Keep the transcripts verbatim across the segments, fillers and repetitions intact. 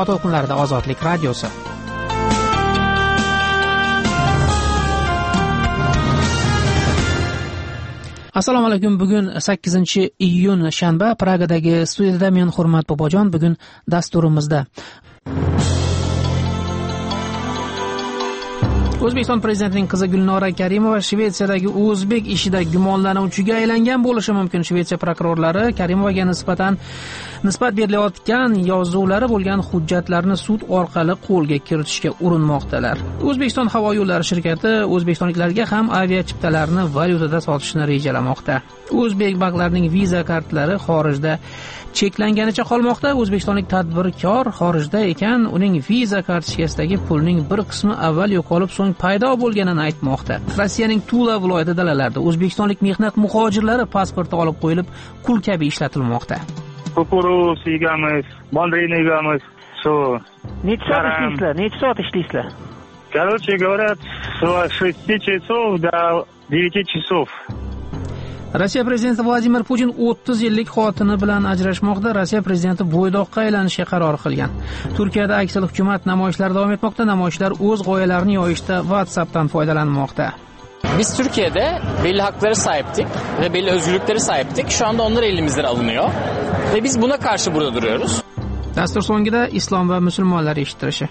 soat o'qinlarida Ozodlik radiosi. Assalomu alaykum. Bugun sakkizinchi iyun shanba. Pragadagi studiyada men Hurmat Bobojon. Bugun dasturimizda O'zbekiston prezidentining qizi Gulnora Karimova Shvetsiyadagi o'zbek ishida gumonlanuvchiga aylangan bo'lishi mumkin. Shvetsiya prokurorlari Karimovaga nisbatan nisbat berilayotgan yozuvlari bo'lgan hujjatlarni sud orqali qo'lga kiritishga urinmoqdalar. O'zbekiston havo yo'llari shirkati o'zbekistonliklarga ham avia chiptalarni valyutada sotishni rejalamoqda. O'zbek banklarining viza kartalari xorijda cheklanganicha qolmoqda. O'zbekistonlik tadbirkor xorijda ekan, uning viza kartochkasidagi pulning bir qismi avval yo'qolib, so'ng paydo bo'lganini aytmoqda. Rossiyaning Tula viloyati dalalarida o'zbekistonlik mehnat muhojirlari pasporti olib qo'yilib, qul kabi ishlatilmoqda. Kukuruz yegamiz, mandarin yegamiz. Shu. Necha soat ishlaysizlar? Necha soat ishlaysizlar? Короче, говорят, с шести часов до девяти часов. Rossiya prezidenti Vladimir Putin o'ttiz yillik xotini bilan ajrashmoqda. Rossiya prezidenti bo'ydoqqa aylanishga qaror qilgan. Turkiyada aksiyali hukumat namoyishlari davom etmoqda. Namoyishlar o'z g'oyalarini yoyishda WhatsApp'tan foydalanmoqda. Biz Türkiye'de belli haklara sahiptik ve belli özgürlüklere sahiptik. Şu anda onlar elimizden alınıyor ve biz buna karşı burada duruyoruz. Dastur so'ngida islom va musulmonlar eshittirishi.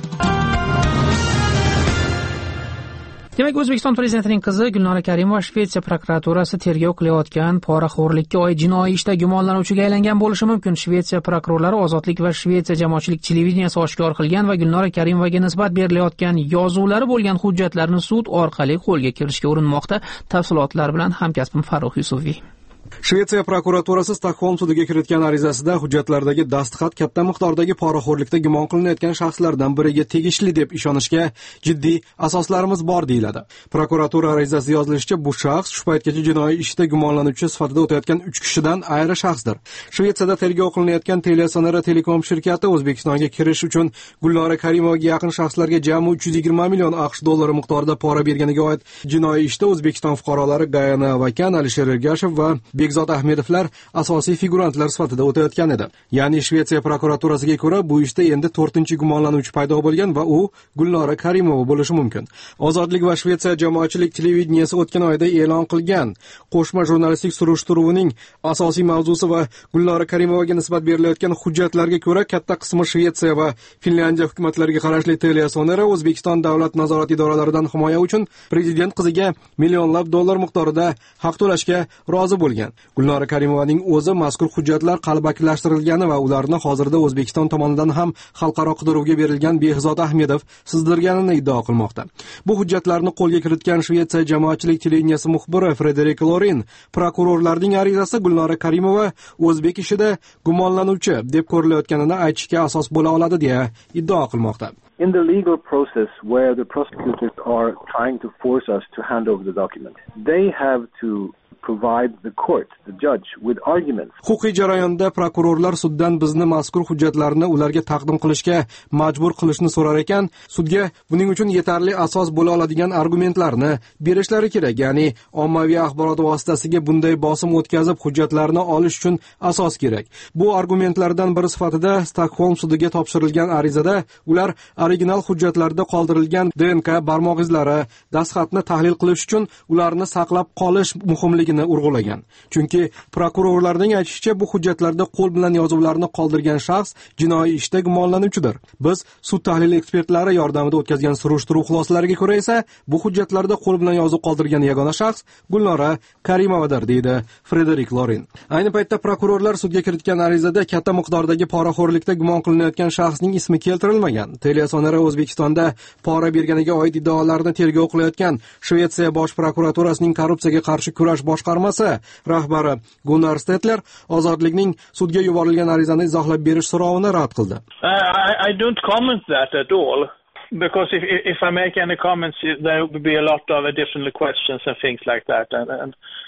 Demak, O'zbekiston prezidentining qizi Gulnora Karimova Shvetsiya prokuraturasi tergov qilayotgan poraxo'rlikka oid jinoiy ishda gumonlanuvchiga aylangan bo'lishi mumkin. Shvetsiya prokurorlari Ozodlik va Shvetsiya jamoatchilik televideniyasi oshkor qilgan va Gulnora Karimovaga nisbat berilayotgan yozuvlari bo'lgan hujjatlarni sud orqali qo'lga kiritishga urinmoqda. Tafsilotlar bilan hamkasbim Farruh Yusufiy. Shvetsiya prokuraturasi Stockholm sudiga kiritgan arizasida hujjatlardagi dastxat katta miqdordagi poraxo'rlikda gumon qilinayotgan shaxslardan biriga tegishli deb ishonishga jiddiy asoslarimiz bor deyiladi. Prokuratura arizasida yozilishicha, bu shaxs shu paytgacha jinoiy ishda gumonlanuvchi sifatida o'tayotgan uch kishidan ayri shaxsdir. Shvetsiyada tergov qilinayotgan Telesonera Telekom shirkati O'zbekistonga kirish uchun Gulnora Karimovaga yaqin shaxslarga jami uch yuz yigirma million AQSh dollari miqdorida pora berganiga oid jinoiy ishda O'zbekiston fuqarolari Gayana Vakan, Alisher Ergashev va Bekzod Ahmedovlar asosiy figurantlar sifatida o'tayotgan edi. Ya'ni Shvetsiya prokuraturasiga ko'ra, bu ishda endi to'rtinchi gumonlanuvchi paydo bo'lgan va u Gulnora Karimova bo'lishi mumkin. Ozodlik va Shvetsiya jamoatchilik televideniyasi o'tgan oyda e'lon qilgan qo'shma jurnalistik surishtiruvining asosiy mavzusi va Gulnora Karimovaga nisbat berilayotgan hujjatlarga ko'ra, katta qismi Shvetsiya va Finlyandiya hukumatlariga qarashli Telesonera O'zbekiston davlat nazorat idoralaridan himoya uchun prezident qiziga millionlab dollar miqdorida haq to'lashga rozi bo'lgan. Gulnora Karimovaning o'zi mazkur hujjatlar qalbakilashtirilgani va ularni hozirda O'zbekiston tomonidan ham xalqaro qidiruvga berilgan Bekzod Ahmedov sizdirganini iddao qilmoqda. Bu hujjatlarni qo'lga kiritgan Shvetsiya jamoatchilik televideniyasi muxbiri Frederik Lorin prokurorlarning arizasi Gulnora Karimova o'zbek ishida gumonlanuvchi deb ko'rilayotganini aytishga asos bo'la oladi deya iddao qilmoqda. In the legal process where the prosecutors are trying to force us to hand over the document, they have to provide the court, the judge, with arguments. Huquqiy jarayonda prokurorlar suddan bizni mazkur hujjatlarni ularga taqdim qilishga majbur qilishni so'rar ekan, sudga buning uchun yetarli asos bo'la oladigan argumentlarni berishlari kerak. Ya'ni ommaviy axborot vositasiga bunday bosim o'tkazib hujjatlarni olish uchun asos kerak. Bu argumentlardan biri sifatida Stockholm sudiga topshirilgan arizada ular original hujjatlarda qoldirilgan D N K barmoq izlari, dastxatni tahlil qilish uchun ularni saqlab qolish muhimligini urg'ulagan. Chunki prokurorlarning aytishicha, bu hujjatlarda qo'l bilan yozuvlarni qoldirgan shaxs jinoiy ishda gumonlanuvchidir. Biz sud tahlil ekspertlari yordamida o'tkazgan surishtiruv xulosalariga ko'ra esa, bu hujjatlarda qo'l bilan yozuv qoldirgan yagona shaxs Gulnora Karimovadir, deydi Frederik Lorin. Ayni paytda prokurorlar sudga kiritgan arizada katta miqdordagi poraxo'rlikda gumon qilinayotgan shaxsning ismi keltirilmagan. Telesonera O'zbekistonda pora berganiga oid iddaolarni tergov qilayotgan Shvetsiya bosh prokuraturasining korrupsiyaga qarshi kurash boshqarmasi rahbari Gunnar Stetler Ozodlikning sudga yuborilgan arizani izohlab berish so'rovini rad qildi. I, I don't comment that at all. Because if if I make any comments, there will be a lot of additional questions and things like that, and, and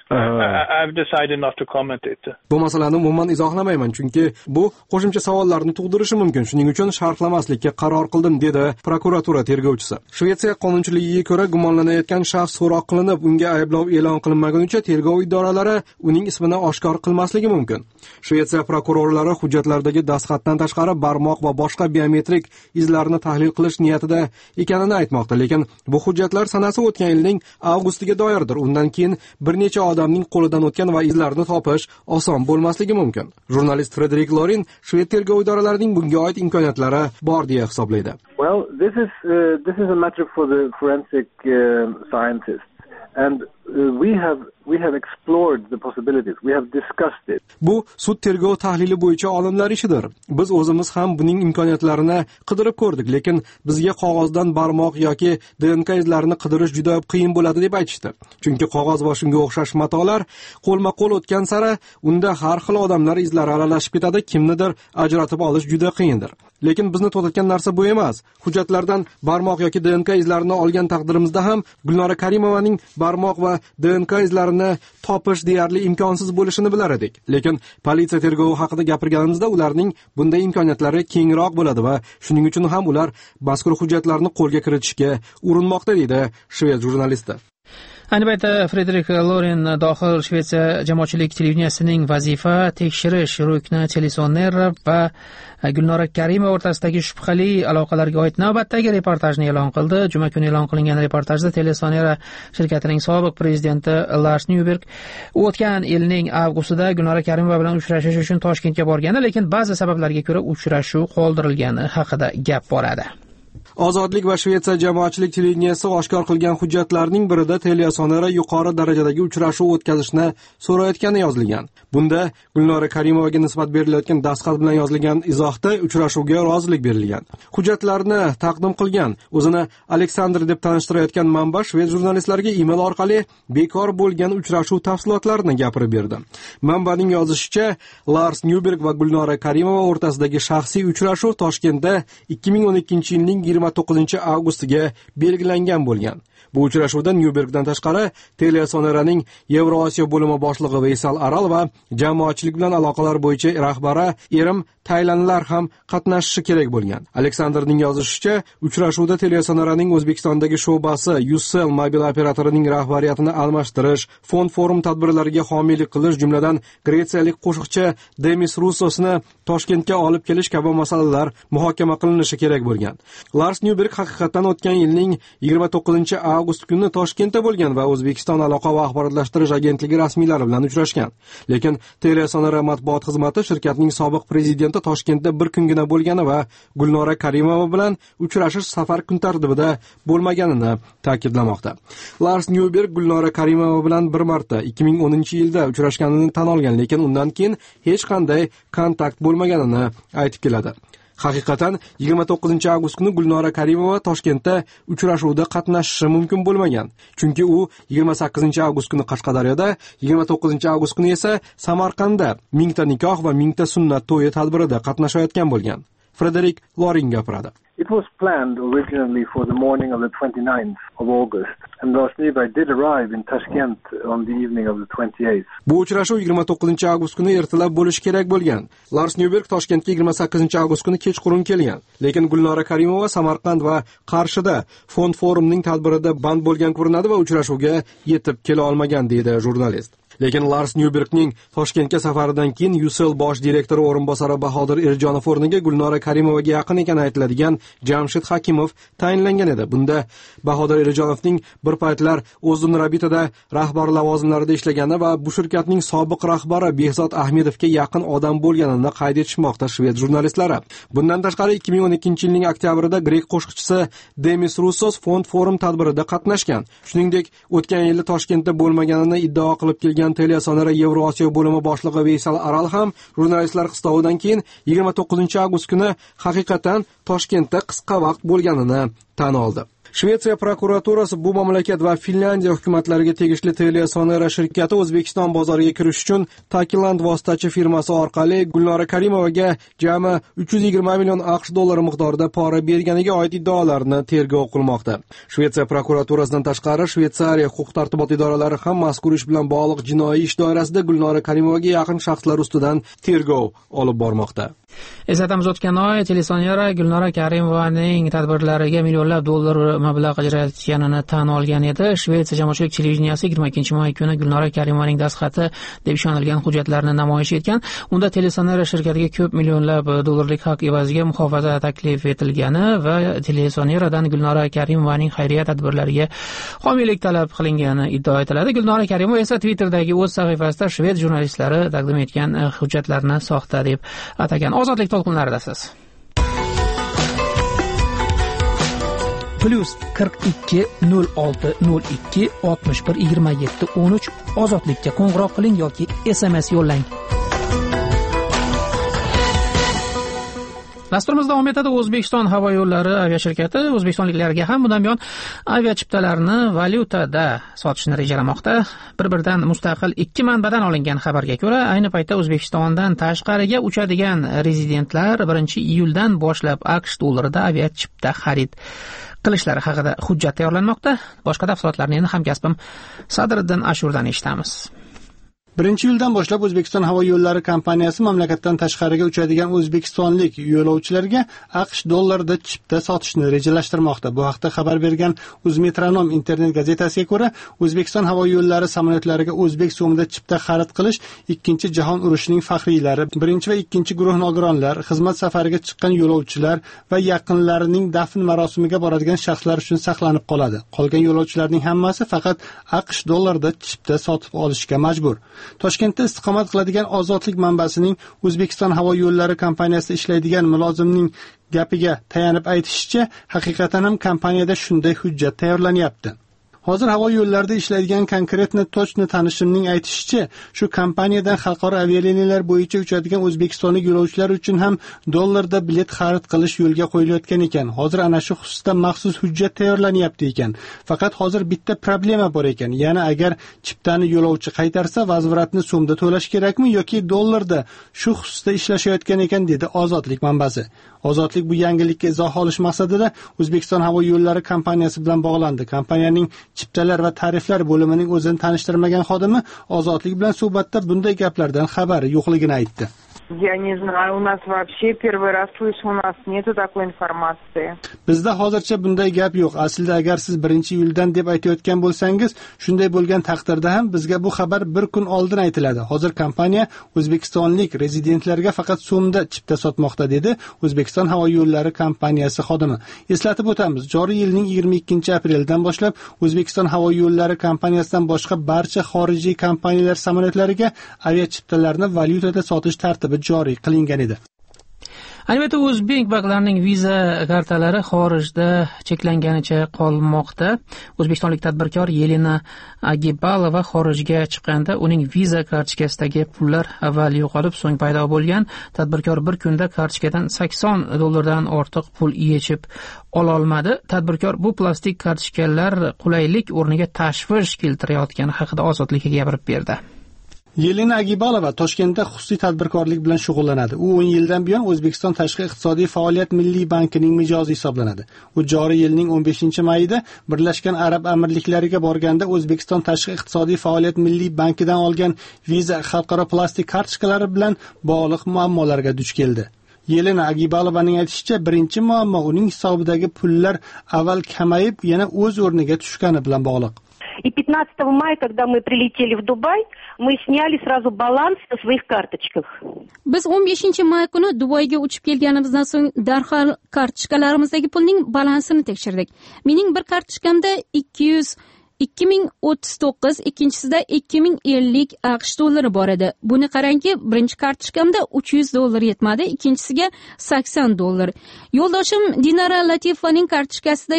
Uh, I've decided not to comment it. Bu masalani umuman izohlamayman, chunki bu qo'shimcha savollarni tug'dirishi mumkin. Shuning uchun sharhlamaslikka qaror qildim, dedi prokuratura tergovchisi. Shvetsiya qonunchiligiga ko'ra gumonlanayotgan shaxs so'roq qilinib, unga ayblov e'lon qilinmagunicha tergov idoralari uning ismini oshkor qilmasligi mumkin. Shvetsiya prokurorlari hujjatlardagi dastxatdan tashqari barmoq va boshqa biometrik izlarni tahlil qilish niyatida ekanini aytmoqda, lekin bu hujjatlar sanasi o'tgan yilning avgustiga doirdir. Undan keyin bir necha odamning qo'lidan o'tgan va izlarini topish oson bo'lmasligi mumkin. Jurnalist Frederik Lorin Shved tergov idoralarining bunga oid imkoniyatlari bor deya hisoblaydi. Well, this is uh, this is a matter for the forensic uh, scientists, and uh, we have we have explored the possibilities. We have discussed it. Bu sud tergov tahlili bo'yicha olimlar ishidir. Biz o'zimiz ham buning imkoniyatlarini qidirib ko'rdik, lekin bizga qog'ozdan barmoq yoki D N K izlarini qidirish juda qiyin bo'ladi deb aytishdi. Chunki qog'oz va shunga o'xshash matolar qo'lma-qo'l o'tgan sari unda har xil odamlar izlari aralashib ketadi, kimnidir ajratib olish juda qiyindir. Lekin bizni to'xtatgan narsa bu emas. Hujjatlardan barmoq yoki D N K izlarini olgan taqdirimizda ham Gulnora Karimovaning barmoq va D N K izlarini topish deyarli imkonsiz bo'lishini bilar edik. Lekin politsiya tergovi haqida gapirganimizda ularning bunday imkoniyatlari kengroq bo'ladi va shuning uchun ham ular mazkur hujjatlarni qo'lga kiritishga urinmoqda, deydi shved jurnalisti. Ayni paytda Frederik Lorin dohil Shvetsiya jamoatchilik televideniyasining vazifa tekshirish rukni Telesoner va Gulnora Karimova o'rtasidagi shubhali aloqalarga oid navbatdagi reportajni e'lon qildi. Juma kuni e'lon qilingan reportajda Telesonera shirkatining sobiq prezidenti Lars Nyberg o'tgan yilning avgustida Gulnora Karimova bilan uchrashish uchun Toshkentga borgani, lekin ba'zi sabablarga ko'ra uchrashuv qoldirilgani haqida gap boradi. Ozodlik va Shvetsiya jamoatchilik televideniyasi oshkor qilgan hujjatlarning birida Telesonera yuqori darajadagi uchrashuv o'tkazishni so'rayotgani yozilgan. Bunda Gulnora Karimovaga nisbat berilayotgan dastxat bilan yozilgan izohda uchrashuvga rozilik berilgan. Hujjatlarni taqdim qilgan, o'zini Aleksandr deb tanishtirayotgan manba shved jurnalistlariga email orqali bekor bo'lgan uchrashuv tafsilotlarini gapirib berdi. Manbaning yozishicha, Lars Nyberg va Gulnora Karimova o'rtasidagi shaxsiy uchrashuv Toshkentda ikki ming o'n ikkinchi yilning yigirma to'qqizinchi avgustiga belgilangan bo'lgan. Bu uchrashuvda Nybergdan tashqari Telesoneraning Yevrosiyo bo'limi boshlig'i Veysal Aral va jamoatchilik bilan aloqalar bo'yicha rahbari Erim Taylanlar ham qatnashishi kerak bo'lgan. Aleksandrning yozishicha, uchrashuvda Telesoneraning O'zbekistondagi sho'basi Ucell mobil operatorining rahbariyatini almashtirish, fond forum tadbirlariga homiylik qilish, jumladan gretsiyalik qo'shiqchi Demis Russosni Toshkentga olib kelish kabi masalalar muhokama qilinishi kerak bo'lgan. Lars Nyberg haqiqatan o'tgan yilning yigirma to'qqizinchi avgust kuni Toshkentda bo'lgan va O'zbekiston aloqa va axborotlashtirish agentligi rasmiylari bilan uchrashgan. Lekin Telesonera matbuot xizmati shirkatning sobiq prezidenti Toshkentda bir kungina bo'lgani va Gulnora Karimova bilan uchrashish safar kun tartibida bo'lmaganini ta'kidlamoqda. Lars Nyberg Gulnora Karimova bilan bir marta ikki ming o'ninchi yilda uchrashganini tan olgan, lekin undan keyin hech qanday kontakt bo'lmaganini aytib keladi. Haqiqatan yigirma to'qqizinchi avgust kuni Gulnora Karimova Toshkentda uchrashuvda qatnashishi mumkin bo'lmagan. Chunki u yigirma sakkizinchi avgust kuni Qashqadaryoda, yigirma to'qqizinchi avgust kuni esa Samarqandda mingta nikoh va mingta sunnat to'yi tadbirida qatnashayotgan bo'lgan. Frederik Loring gapiradi. It was planned originally for the morning of the twenty-ninth of August, and Lars Nyberg did arrive in Tashkent on the evening of the twenty-eighth. Bu uchrashuv yigirma to'qqizinchi avgust kuni ertalab bo'lishi kerak bo'lgan. Lars Nyberg Toshkentga yigirma sakkizinchi avgust kuni kechqurun kelgan. Lekin Gulnora Karimova Samarqand va Qarshida fond forumning tadbirida band bo'lgan ko'rinadi va uchrashuvga yetib kela olmagan, deydi jurnalist. Lekin Lars Nybergning Toshkentga safaridan keyin Ucell bosh direktori o'rinbosari Bahodir Erjonov o'rniga Gulnora Karimovaga yaqin ekani aytiladigan Jamshid Hakimov tayinlangan edi. Bunda Bahodir Erjonovning bir paytlar O'zun Rabitada rahbar lavozimlarida ishlagani va bu shirkatning sobiq rahbari Behzod Ahmedovga yaqin odam bo'lganini qayd etishmoqda shved jurnalistlari. Bundan tashqari ikki ming o'n ikkinchi yilning oktyabrida grek qo'shiqchisi Demis Russos fond forum tadbirida qatnashgan. Shuningdek, o'tgan yili Toshkentda bo'lmaganini iddao qilib kelgan Telesonera Yevrosiyo bo'limi boshlig'i Veysal Aral ham jurnalistlar qistovidan keyin yigirma to'qqizinchi avgust kuni haqiqatan Toshkentda qisqa vaqt bo'lganini tan oldi. Shvetsiya prokuraturasi bu mamlakat va Finlandiya hukumatlariga tegishli Telesonera shirkati O'zbekiston bozoriga kirish uchun Takiland vositachi firmasi orqali Gulnora Karimovaga jami uch yuz yigirma million aqsh dollari miqdorida pora berganiga oid iddaolarni tergov qilmoqda. Shvetsiya prokuraturasidan tashqari Shvetsariya huquq-tartibot idoralari ham mazkur ish bilan bog'liq jinoiy ish doirasida Gulnora Karimovaga yaqin shaxslar ustidan tergov olib bormoqda. Eslatamiz, o'tgan oy Telesonera Gulnora Karimovaning tadbirlariga millionlab dollar mablag' ajratganini tan olgan edi. Shvetsiya jamoatchilik televideniyasi yigirma ikkinchi may kuni Gulnora Karimovaning dastxati deb ishonilgan hujjatlarni namoyish etgan. Unda Telesonera shirkatiga ko'p millionlab dollarlik haq evaziga muhofaza taklif etilgani va Telesoneradan Gulnora Karimovaning xayriya tadbirlariga homiylik talab qilingani iddao etiladi. Gulnora Karimova esa Twitter'dagi o'z sahifasida shved jurnalistlari taqdim etgan hujjatlarni soxta deb atagan. Ozodlik to'lqinlaridasiz. Plus qirq ikki nol olti nol ikki oltmish bir yigirma yetti o'n uch ozodlikka qo'ng'iroq qiling yoki S M S yo'llang. Dasturimiz davom etadi. O'zbekiston havo yo'llari aviashirkati o'zbekistonliklarga ham bundan buyon aviachiptalarni valyutada sotishni rejalamoqda. Bir-biridan mustaqil ikki manbadan olingan xabarga ko'ra, ayni paytda O'zbekistondan tashqariga uchadigan rezidentlar birinchi iyuldan boshlab aqsh dollarida aviachipta xarid qilishlari haqida hujjat tayyorlanmoqda. Boshqa tafsilotlarni endi hamkasbim Sadriddin Ashurdan eshitamiz. birinchi iyuldan boshlab O'zbekiston havo yo'llari kompaniyasi mamlakatdan tashqariga uchadigan o'zbekistonlik yo'lovchilarga aqsh dollarida chipta sotishni rejalashtirmoqda. Bu haqda xabar bergan Uzmetronom internet gazetasiga ko'ra, O'zbekiston havo yo'llari samolyotlariga o'zbek so'mida chipta xarid qilish ikkinchi jahon urushining faxriylari, birinchi va ikkinchi guruh nogironlar, xizmat safariga chiqqan yo'lovchilar va yaqinlarining dafn marosimiga boradigan shaxslar uchun saqlanib qoladi. Qolgan yo'lovchilarning hammasi faqat aqsh dollarida chipta sotib olishga majbur. Toshkentda istiqomat qiladigan Ozodlik manbasining O'zbekiston havo yo'llari kompaniyasida ishlaydigan mulozimning gapiga tayanib aytishicha, haqiqatan ham kompaniyada shunday hujjat tayyorlanyapti. Hozir havo yo'llarida ishlaydigan konkretni tochni tanishimning aytishicha, shu kompaniyadan xalqaro avialiniyalar bo'yicha uchadigan o'zbekistonlik yo'lovchilar uchun ham dollarda bilet xarid qilish yo'lga qo'yilayotgan ekan. Hozir ana shu xususda maxsus hujjat tayyorlanyapti ekan. Faqat hozir bitta problema bor ekan. Ya'ni agar chiptani yo'lovchi qaytarsa, vazviratni so'mda to'lash kerakmi yoki dollarda? Shu xususda ishlashayotgan ekan, dedi Ozodlik manbasi. Ozodlik bu yangilikka izoh olish maqsadida O'zbekiston havo yo'llari kompaniyasi bilan bog'landi. Kompaniyaning chiptalar va tariflar bo'limining o'zini tanishtirmagan xodimi Ozodlik bilan suhbatda bunday gaplardan xabari yo'qligini aytdi. Я не знаю, у нас вообще первый раз слышу, у нас нету такой информации. Bizda hozircha bunday gap yo'q. Aslida agar siz birinchi iyuldan deb aytayotgan bo'lsangiz, shunday bo'lgan taqdirda ham bizga bu xabar bir kun oldin aytiladi. Hozir kompaniya o'zbekistonlik rezidentlarga faqat so'mda chipta sotmoqda, dedi O'zbekiston havo yo'llari kompaniyasi xodimi. Eslatib o'tamiz, joriy yilning yigirma ikkinchi apreldan boshlab O'zbekiston havo yo'llari kompaniyasidan boshqa barcha xorijiy kompaniyalar samolyotlariga aviachiptalarni valyutada sotish tartibi joriy qilingan edi. Albatta, o'zbek banklarining viza kartalari xorijda cheklanganicha qolmoqda. O'zbekistonlik tadbirkor Yelena Agibalova xorijga chiqqanda uning viza kartochkasidagi pullar avval yo'qolib, so'ng paydo bo'lgan. Tadbirkor bir kunda kartochkadan sakson dollardan ortiq pul yechib ola olmadi. Tadbirkor bu plastik kartochkalar qulaylik o'rniga tashvish keltirayotgani haqida Ozodlikka gapirib berdi. Yelena Agibalova Toshkentda xususiy tadbirkorlik bilan shug'ullanadi. U o'n yildan buyon O'zbekiston Tashqi iqtisodiy faoliyat milliy bankining mijozi hisoblanadi. U joriy yilning o'n beshinchi mayida Birlashgan Arab Amirliklariga borganda O'zbekiston Tashqi iqtisodiy faoliyat milliy bankidan olgan viza xalqaro plastik kartochkalari bilan bog'liq muammolarga duch keldi. Yelena Agibalovaning aytishicha, birinchi muammo uning hisobidagi pullar avval kamayib, yana o'z o'rniga tushgani bilan bog'liq. И пятнадцатого мая, когда мы прилетели в Дубай, мы сняли сразу баланс на своих карточках. Biz o'n beshinchi may kuni Dubayga uchib kelganimizdan so'ng darhol kartochkalarimizdagi pulning balansini tekshirdik. Mening bir kartochkamda ikki yuz ikki ming o'ttiz to'qqiz, ikkinchisida ikki ming ellik aqsh dollari bor edi. Buni qarangki, birinchi kartochkamda uch yuz dollar yetmadi, ikkinchisiga sakson dollar. Yo'ldoshim Dinara Latifovaning kartochkasida esa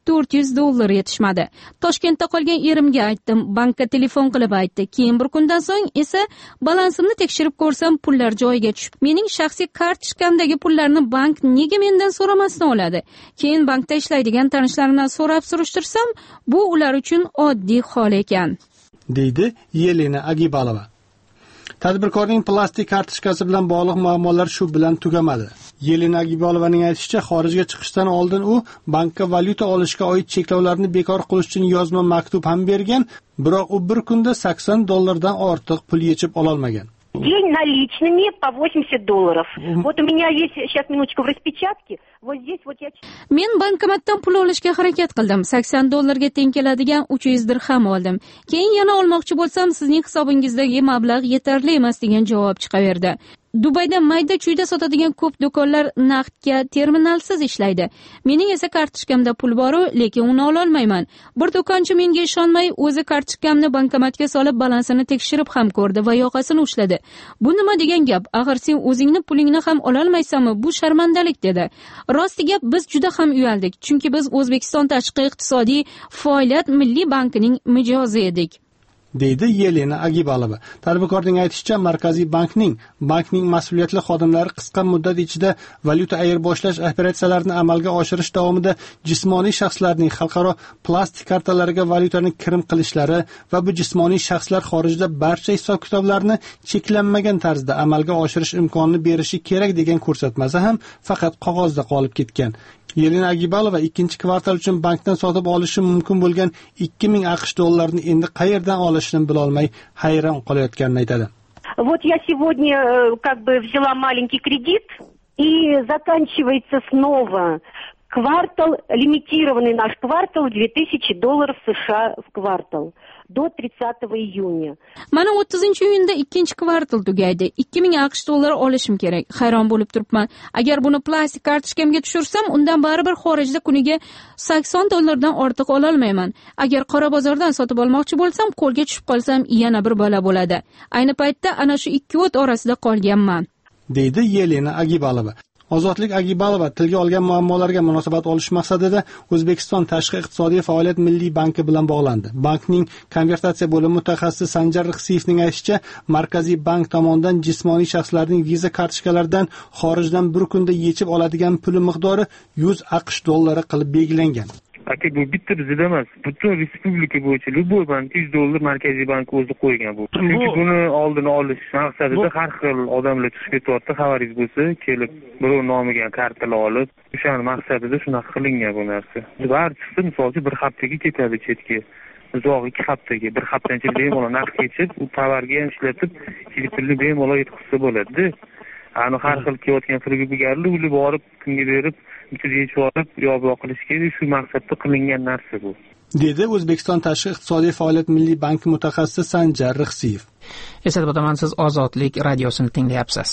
to'rt yuz dollar yetishmadi. Toshkentda qolgan erimga aytdim, bankka telefon qilib aytdi. Keyin bir kundan so'ng esa balansimni tekshirib ko'rsam, pullar joyiga tushib. Mening shaxsiy kartochkamdagi pullarni bank nega mendan so'ramasdan oladi? Keyin bankda ishlaydigan tanishlarimdan so'rab surishtirsam, bu ular uchun oddiy hol ekan, deydi Yelena Agibalova. Tadbirkorning plastik kartochkasi bilan bog'liq muammolar shu bilan tugamadi. Yelena Agibalovaning aytishicha, xorijga chiqishdan oldin u bankka valyuta olishga oid cheklovlarni bekor qilish uchun yozma maktub ham bergan, biroq u bir kunda sakson dollardan ortiq pul yechib ola olmagan. День наличными по восемьдесят долларов. Вот у меня есть сейчас минуточку в распечатке. Вот здесь вот я... Men bankomatdan pul olishga harakat qildim. sakson dollarga teng keladigan uch yuz dirham oldim. Keyin yana olmoqchi bo'lsam, sizning hisobingizdagi mablag' yetarli emas degan javob chiqaverdi. Dubayda mayda-chuyda sotadigan ko'p do'konlar naqdga terminalsiz ishlaydi. Mening esa kartochkamda pul bor, lekin uni ola olmayman. Bir do'konchi menga ishonmay, o'zi kartochkamni bankomatga solib balansini tekshirib ham ko'rdi va yoqasini ushladi. Bu nima degan gap? Axir sen o'zingni pulingni ham ola olmaysanmi? Bu sharmandalik dedi. Rosti gap, biz juda ham uyaldik, chunki biz O'zbekiston tashqi iqtisodiy faoliyat milliy bankining mijozi edik, deydi Yelena Agibalova. Tadbirkorning aytishicha, Markaziy bankning bankning mas'uliyatli xodimlari qisqa muddat ichida valyuta ayirboshlash operatsiyalarini amalga oshirish davomida jismoniy shaxslarning xalqaro plastik kartalariga valyutani kirim qilishlari va bu jismoniy shaxslar xorijda barcha hisob-kitoblarni cheklanmagan tarzda amalga oshirish imkonini berishi kerak degan ko'rsatmasi ham faqat qog'ozda qolib ketgan. Yelena Agibalova ikkinchi kvartal uchun bankdan sotib olishi mumkin bo'lgan ikki ming aqsh dollarini endi qayerdan olishini bilolmay hayron qolayotganini aytadi. Вот я сегодня как бы взяла маленький кредит, и заканчивается снова квартал, лимитированный наш квартал, две тысячи долларов США в квартал. До тридцатого июня. Mana o'ttizinchi iyunda ikkinchi kvartal tugaydi. ikki ming aqsh dollari olishim kerak. Hayron bo'lib turibman. Agar buni plastik kartochkamga tushirsam, undan baribir xorijda kuniga sakson dollardan ortiq ola olmayman. Agar qora bozordan sotib olmoqchi bo'lsam, qo'lga tushib qolsam, yana bir balo bo'ladi. Ayni paytda ana shu ikki o't orasida qolganman, deydi Yelena Agibalova. Ozodlik Agibalova tilga olgan muammolarga munosabat olish maqsadida O'zbekiston tashqi iqtisodiy faoliyat milliy banki bilan bog'landi. Bankning konvertatsiya bo'limi mutaxassisi Sanjar Rixsiyevning aytishicha, Markaziy bank tomonidan jismoniy shaxslarning viza kartochkalaridan xorijdan bir kunda yechib oladigan pul miqdori yuz aqsh dollari qilib belgilangan. Aka, bu bitta bizda emas, butun respublika bo'yicha любой bank yuz dollar Markaziy bank o'zi qo'ygan bu. Chunki buni oldini olish maqsadida har xil odamlar chiqib ketyapti, xabaringiz bo'lsa, kelib birov nomiga kartalar olib, o'shaning maqsadida shunaqa qilingan bu narsa. Bari chiqsa, misolchi bir haftaga ketadi chetga. Uzoq ikki haftaga, bir haftadan bemalol naqd kechib, u tovarga ham ishlatib, pulni bemalol yetkazsa bo'ladi. Ani har xil kelayotgan pulga bugarilib, borib kunga berib yechib olib, yo'q qilish kerak, shu maqsadda qilingan narsa bu, dedi O'zbekiston tashqi iqtisodiy faoliyat milliy banki mutaxassisi Sanjar Rixsiyev. Eslatib o'taman, siz Ozodlik radiosini tinglayapsiz.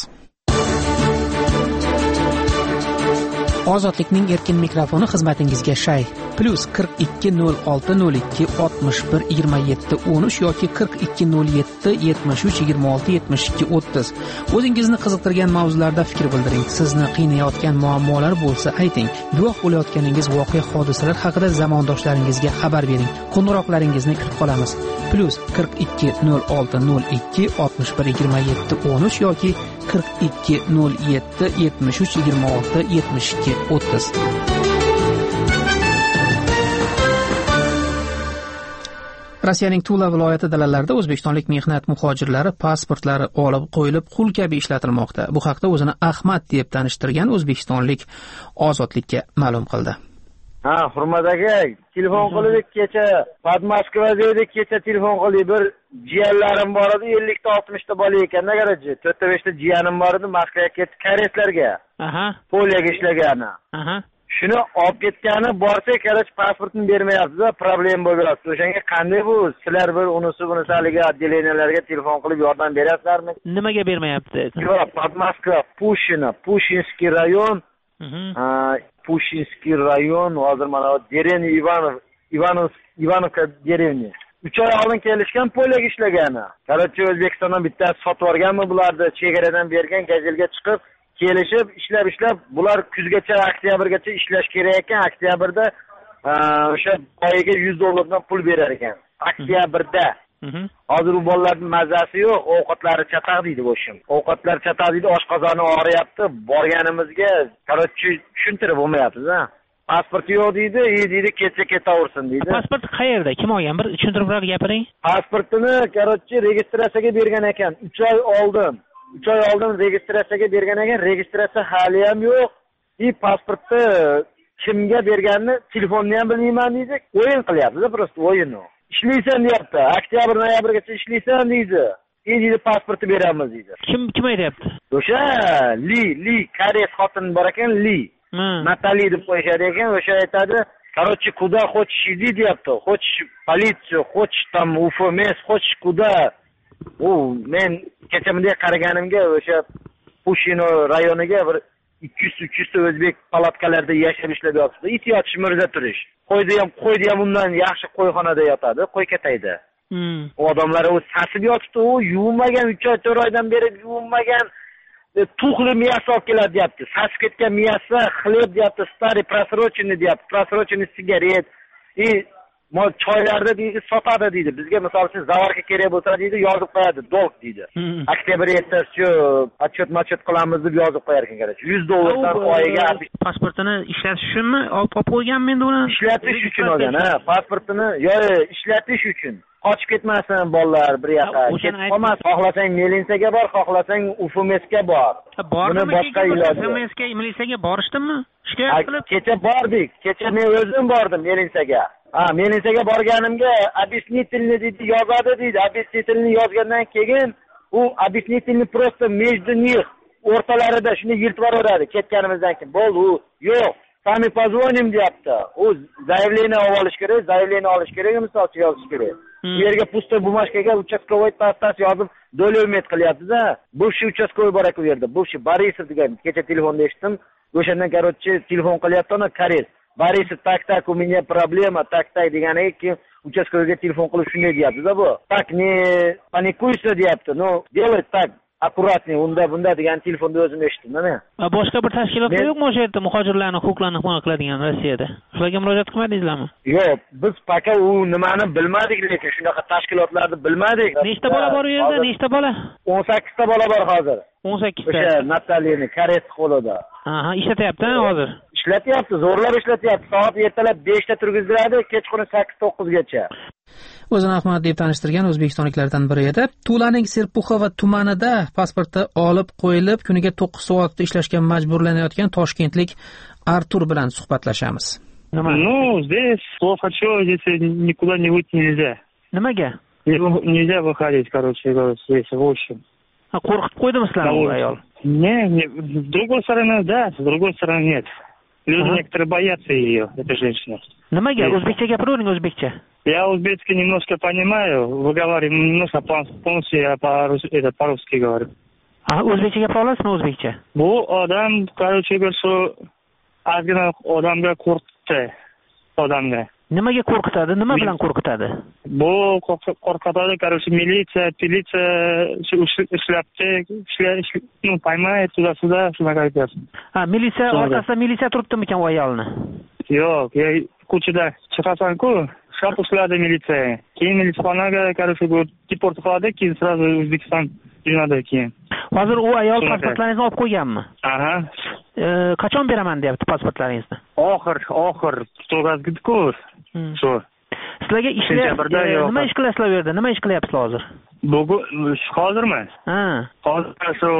Ozodlikning erkin mikrofoni xizmatingizga shay. Plus qirq ikki nol olti nol ikki oltmish bir yigirma yetti o'n uch yoki qirq ikki nol yetti yetmish uch yigirma olti yetmish ikki o'ttiz. O'zingizni qiziqtirgan mavzularda fikr bildiring. Sizni qiynayotgan muammolar bo'lsa ayting. Guvoh bo'layotganingiz voqea hodisalar haqida zamondoshlaringizga xabar bering. Qo'ng'iroqlaringizni kutib qolamiz. Plus qirq ikki nol olti nol ikki oltmish bir yigirma yetti o'n uch yoki qirq ikki nol yetti yetmish uch yigirma olti yetmish ikki o'ttiz. Rossiyaning Tula viloyati dalalarida o'zbekistonlik mehnat muhojirlari pasportlari olib qo'yilib, qul kabi ishlatilmoqda. Bu haqda o'zini Ahmad deb tanishtirgan o'zbekistonlik Ozodlikka ma'lum qildi. Ha, hurmat aka, telefon qildik kecha, Podmoskva dedik kecha telefon qildik. Bir jiyanlarim bor edi, ellik ta oltmish ta bola ekan, garaji. to'rt ta besh ta jiyanim bor edi, Moskvaga ketdi karetlarga. Aha. Poliyaga ishlagani. Aha. Shuni olib ketgani borsa, kerak pasportini bermayapti-da, problem bo'lyapti. O'shanga qanday bu? Sizlar bir unisi bunisi haliga отделенияларga telefon qilib yordam berasizlarmi? Nimaga bermayapti? Podmoskva, Pushina, Pushinskiy rayon. Ha, Pushinskiy rayon, hozir mana Deren Ivanov, Ivanov, Ivanovka derevni. uch oy oldin kelishgan, Poliyaga ishlagani. Qarorchi O'zbekistondan bittasi sotib olganmi bularni, chegaradan bergan, gazelga chiqib kelishib, ishlab ishlab, bular kuzgacha, oktyabrgacha ishlash kerak ekan. Oktyabrda o'sha oyiga yuz dollardan pul berar ekan. Oktabrda. Hozir u bolalarning mazasi yo'q, ovqatlari chataq deydi o'shim. Ovqatlar chataq deydi, oshqozoni og'riyapti. Borganimizga, korotchi tushuntirib bo'lmayapsiz-a. Pasporti yo'q deydi, "Ey" deydi, "Ketsa ketaversin" deydi. Pasport qayerda? Kim olgan? Bir tushuntiribroq gapiring. Pasportini korotchi registratsiyaga bergan ekan uch oy oldin. uch oy oldin registratsiyaga bergan ekan, registratsiya hali ham yo'q. И pasportni kimga berganini telefonni ham bilmayman deydi. O'yin qilyapti-da, prosta o'yin u. Ishlaysan deyapti. Oktyabr noyabrgacha ishlaysan deydi. "Ey" deydi, "Pasportni beramiz" deydi. Kim kim aytayapti? O'sha Li, Li koreys xotin bor ekan, Li. Natali deb qo'yishadi ekan, o'sha aytadi, "Короче, куда хочешь иди" deyapti. "Хочешь полицию, хочешь там УФМС, хочешь куда". U men kecha bunday qaraganimga o'sha Pushino rayoniga bir ikki yuz uch yuz ta o'zbek palatkalarda yashab ishlab yotibdi. It yotish mirza turish. Qo'ydi ham, qo'ydi ham undan yaxshi qo'yxonada yotadi, qo'y ketaydi. U odamlar o'zi sasib yotibdi, u yuvinmagan uch oy to'rt oydan beri yuvinmagan tuxli miyasi olib keladi deyapti. Sasib ketgan miyasi, xleb deyapti, stari просроченный deyapti, просроченный sigaret. И mo choylarda deydi sotadi deydi. Bizga misol uchun zavarga kerak bo'lsa deydi, yozib qo'yadi, dolg deydi. Oktyabr ertasi отчет machot qilamiz deb yozib qo'yar ekan kerak. yuz dollardan oyiga pasportini ishlatish uchunmi olib qo'yganmi endi uni? Ishlatish uchun olgan, ha, pasportini yo ishlatish uchun. Qochib ketmasin bolalar bir yoqqa. Qolmas, xohlasang militsiyaga bor, xohlasang UFMSga bor. Buni boshqa iloji. UFMSga, militsiyaga borishdimmi? Shikoyat qilib. Kecha bordik. Kecha men o'zim bordim militsiyaga. Ha, militsiyaga borganimga объяснительный deydi, yozadi deydi. Объяснительный yozgandan keyin u объяснительный просто между них o'rtalarida shuni yirtib yuboradi ketganimizdan keyin. Bo'ldi, u yo'q. Sami позвоним deyapti. U заявление olish kerak, заявление olish kerak, misolcha yozish kerak. Bu yerga pusta bumashkaga uchastkovoy tastas yozib do'lovmet qilyapti-da. Buvshi uchastkovoy bor ekan u yerda. Buvshi Borisov degan kecha telefonda eshitdim. O'shandan korotchi telefon qilyapti, ona koreys. Borisov tak tak у меня проблема, tak tak deganiga keyin uchastkovoyga telefon qilib shunday deyapti-da bu. Tak ne panikuysa deyapti. No, делай так. Akkuratni unda bunda degan telefonda o'zim eshitdim mana. Boshqa bir tashkilotlar yo'qmi o'sha yerda muhojirlarning huquqlarini himoya qiladigan Rossiyada? Shularga murojaat qilmadingizlarmi? Yo'q, biz faqat u nimani bilmadik, lekin shunaqa tashkilotlarni bilmadik. Nechta bola bor u yerda? Nechta bola? o'n sakkiz ta bola bor hozir. o'n sakkiz ta. O'sha Nataliyani koreys qo'lida. Aha, ishlatyapti hozir. Ishlatyapti, zo'rlab ishlatyapti. Soat ertalab beshda turgiziladi, kechqurun sakkiz to'qqiz gacha. O'zini Ahmad deb tanishtirgan o'zbekistonliklardan biri edi. Tulaning Serpuxova tumanida pasporti olib qo'yilib, kuniga to'qqiz soatda ishlashga majburlanayotgan toshkentlik Artur bilan suhbatlashamiz. Nima? Ну, здесь плохо, что здесь никуда не выйти нельзя. Nimaga? Nельзя выходить, короче, здесь в общем. Ha, qo'rqitib qo'ydimi sizlarni u ayol? Не, не, с другой стороны, да, с другой стороны, нет. Люди некоторые боятся ее, этой женщины. Nimaga? O'zbekcha gapiravering, o'zbekcha. Я узбекский немножко понимаю, выговариваю немножко по-русски, я по-русски, по-русски говорю. А, o'zbekcha gapira olasizmi, o'zbekcha? Bu odam, короче, shu ozgina odamga qo'rqitdi, odamga. Nimaga qo'rqitadi? Nima bilan qo'rqitadi? Bu qo'rqitadi, короче, militsiya, militsiya ishlabdi, ну, поймает туда-сюда, shunaqa aytyapti. Ha, militsiya orqasida militsiya turibdimikan u ayolni? Yo'q, ko'chada chiqasan-ku. Shop ushladi militsiya. Keyin militsiyaga qarshi bu deport qiladi, keyin sразу O'zbekiston jo'nadi keyin. Hozir u ayol pasportlaringizni olib qo'yganmi? Aha. Qachon beraman deyapti pasportlaringizni? Oxir, oxir to'g'azgidku. Shu. Sizlarga ishlar nima ish qilasizlar u yerda? Nima ish qilyapsizlar hozir? Bugun hozirmi? Ha. Hozir shu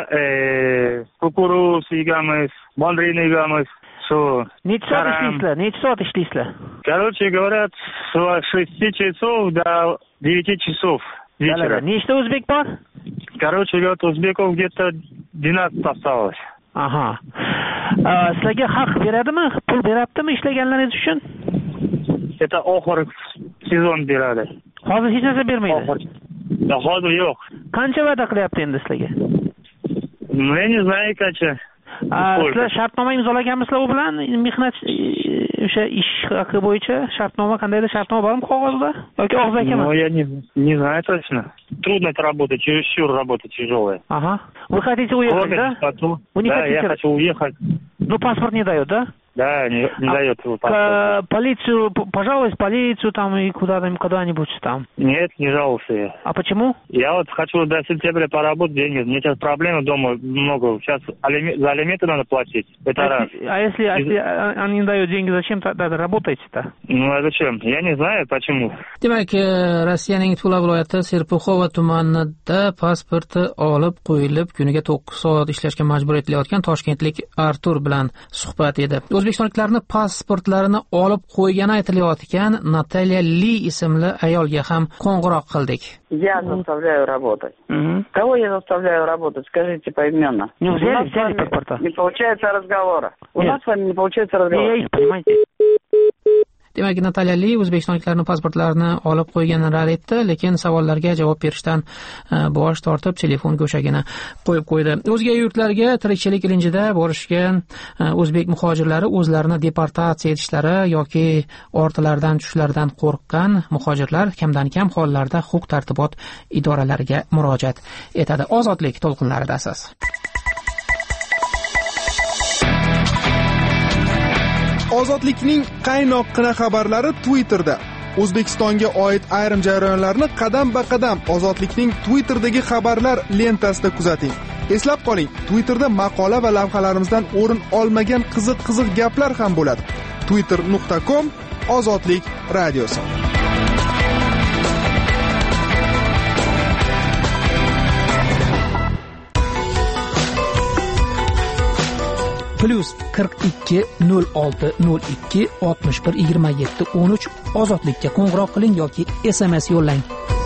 kukuruz yegamiz, mandarin yegamiz. Necha soat ishlaysizlar? Necha soat ishlaysizlar? Короче, говорят, с шести часов до девяти часов вечера. Nechta o'zbek bor? Короче, говорят, узбеков где-то двенадцать осталось. Aha. Sizlarga haq beradimi? Pul beradimi ishlaganlaringiz uchun? Это oxir sezon beradi. Hozir hech narsa bermaydi. Hozir yo'q. Qancha va'da qilyapti endi sizlarga? Men не знаю, qancha. Sizlar shartnoma imzolaganmisizlar u bilan? Mehnat o'sha ish haqi bo'yicha shartnoma qandaydir shartnoma bormi qog'ozda yoki og'zakimi? Ну, я не, не знаю точно. Трудно это работа, чересчур работа тяжелая. Ага. Вы хотите уехать, да? Потом... Вы не да, хотите? я хочу уехать. Ну, паспорт не дает, да? Да, не, не а, дает его паспорт. К полицию, пожалуйста, полицию там и куда-нибудь, куда-нибудь там. Нет, не жаловался я. А почему? Я вот хочу до сентября поработать, деньги. Мне сейчас проблемы дома много. Сейчас алимен, за алименты надо платить. Это а раз. Если, а если, а если они не дают деньги, зачем тогда работаете-то? Ну, а зачем? Я не знаю, почему. Demak, Rossiyaning Tula viloyati Serpuxova tumanida pasporti olib qo'yilib, kuniga to'qqiz soat ishlashga majbur etilayotgan toshkentlik Artur bilan suhbat edi. O'zbekistonliklarni pasportlarini olib qo'ygani aytilayotgan Natalya Li ismli ayolga ham qo'ng'iroq qildik. Я заставляю работать. Угу. Кого я заставляю работать? Скажите поименно. Не взяли, взяли паспорта. Не получается разговора. У Нет. нас с вами не получается разговора. Я их, понимаете. Demak, Natalya Li o'zbekistonliklarning pasportlarini olib qo'yganini rad etdi, lekin savollarga javob berishdan bosh tortib telefon go'shagini qo'yib qo'ydi. O'zga yurtlarga tirikchilik ilinjida borishgan o'zbek muhojirlari o'zlarini deportatsiya etishlari yoki ortilaridan tushishlaridan qo'rqqan muhojirlar kamdan kam hollarda huquq-tartibot idoralariga murojaat etadi. Ozodlik to'lqinlarida siz. Ozodlikning qaynoqqina xabarlari Twitterda. O'zbekistonga oid ayrim jarayonlarni qadam-ba-qadam Ozodlikning Twitterdagi xabarlar lentasida kuzating. Eslab qoling, Twitterda maqola va lavhalarimizdan o'rin olmagan qiziq-qiziq gaplar ham bo'ladi. twitter nuqta com Ozodlik radiosi. Plus qirq ikki nol olti nol ikki oltmish bir yigirma yetti o'n uch Ozodlikka qo'ng'iroq qiling yoki S M S yo'llang.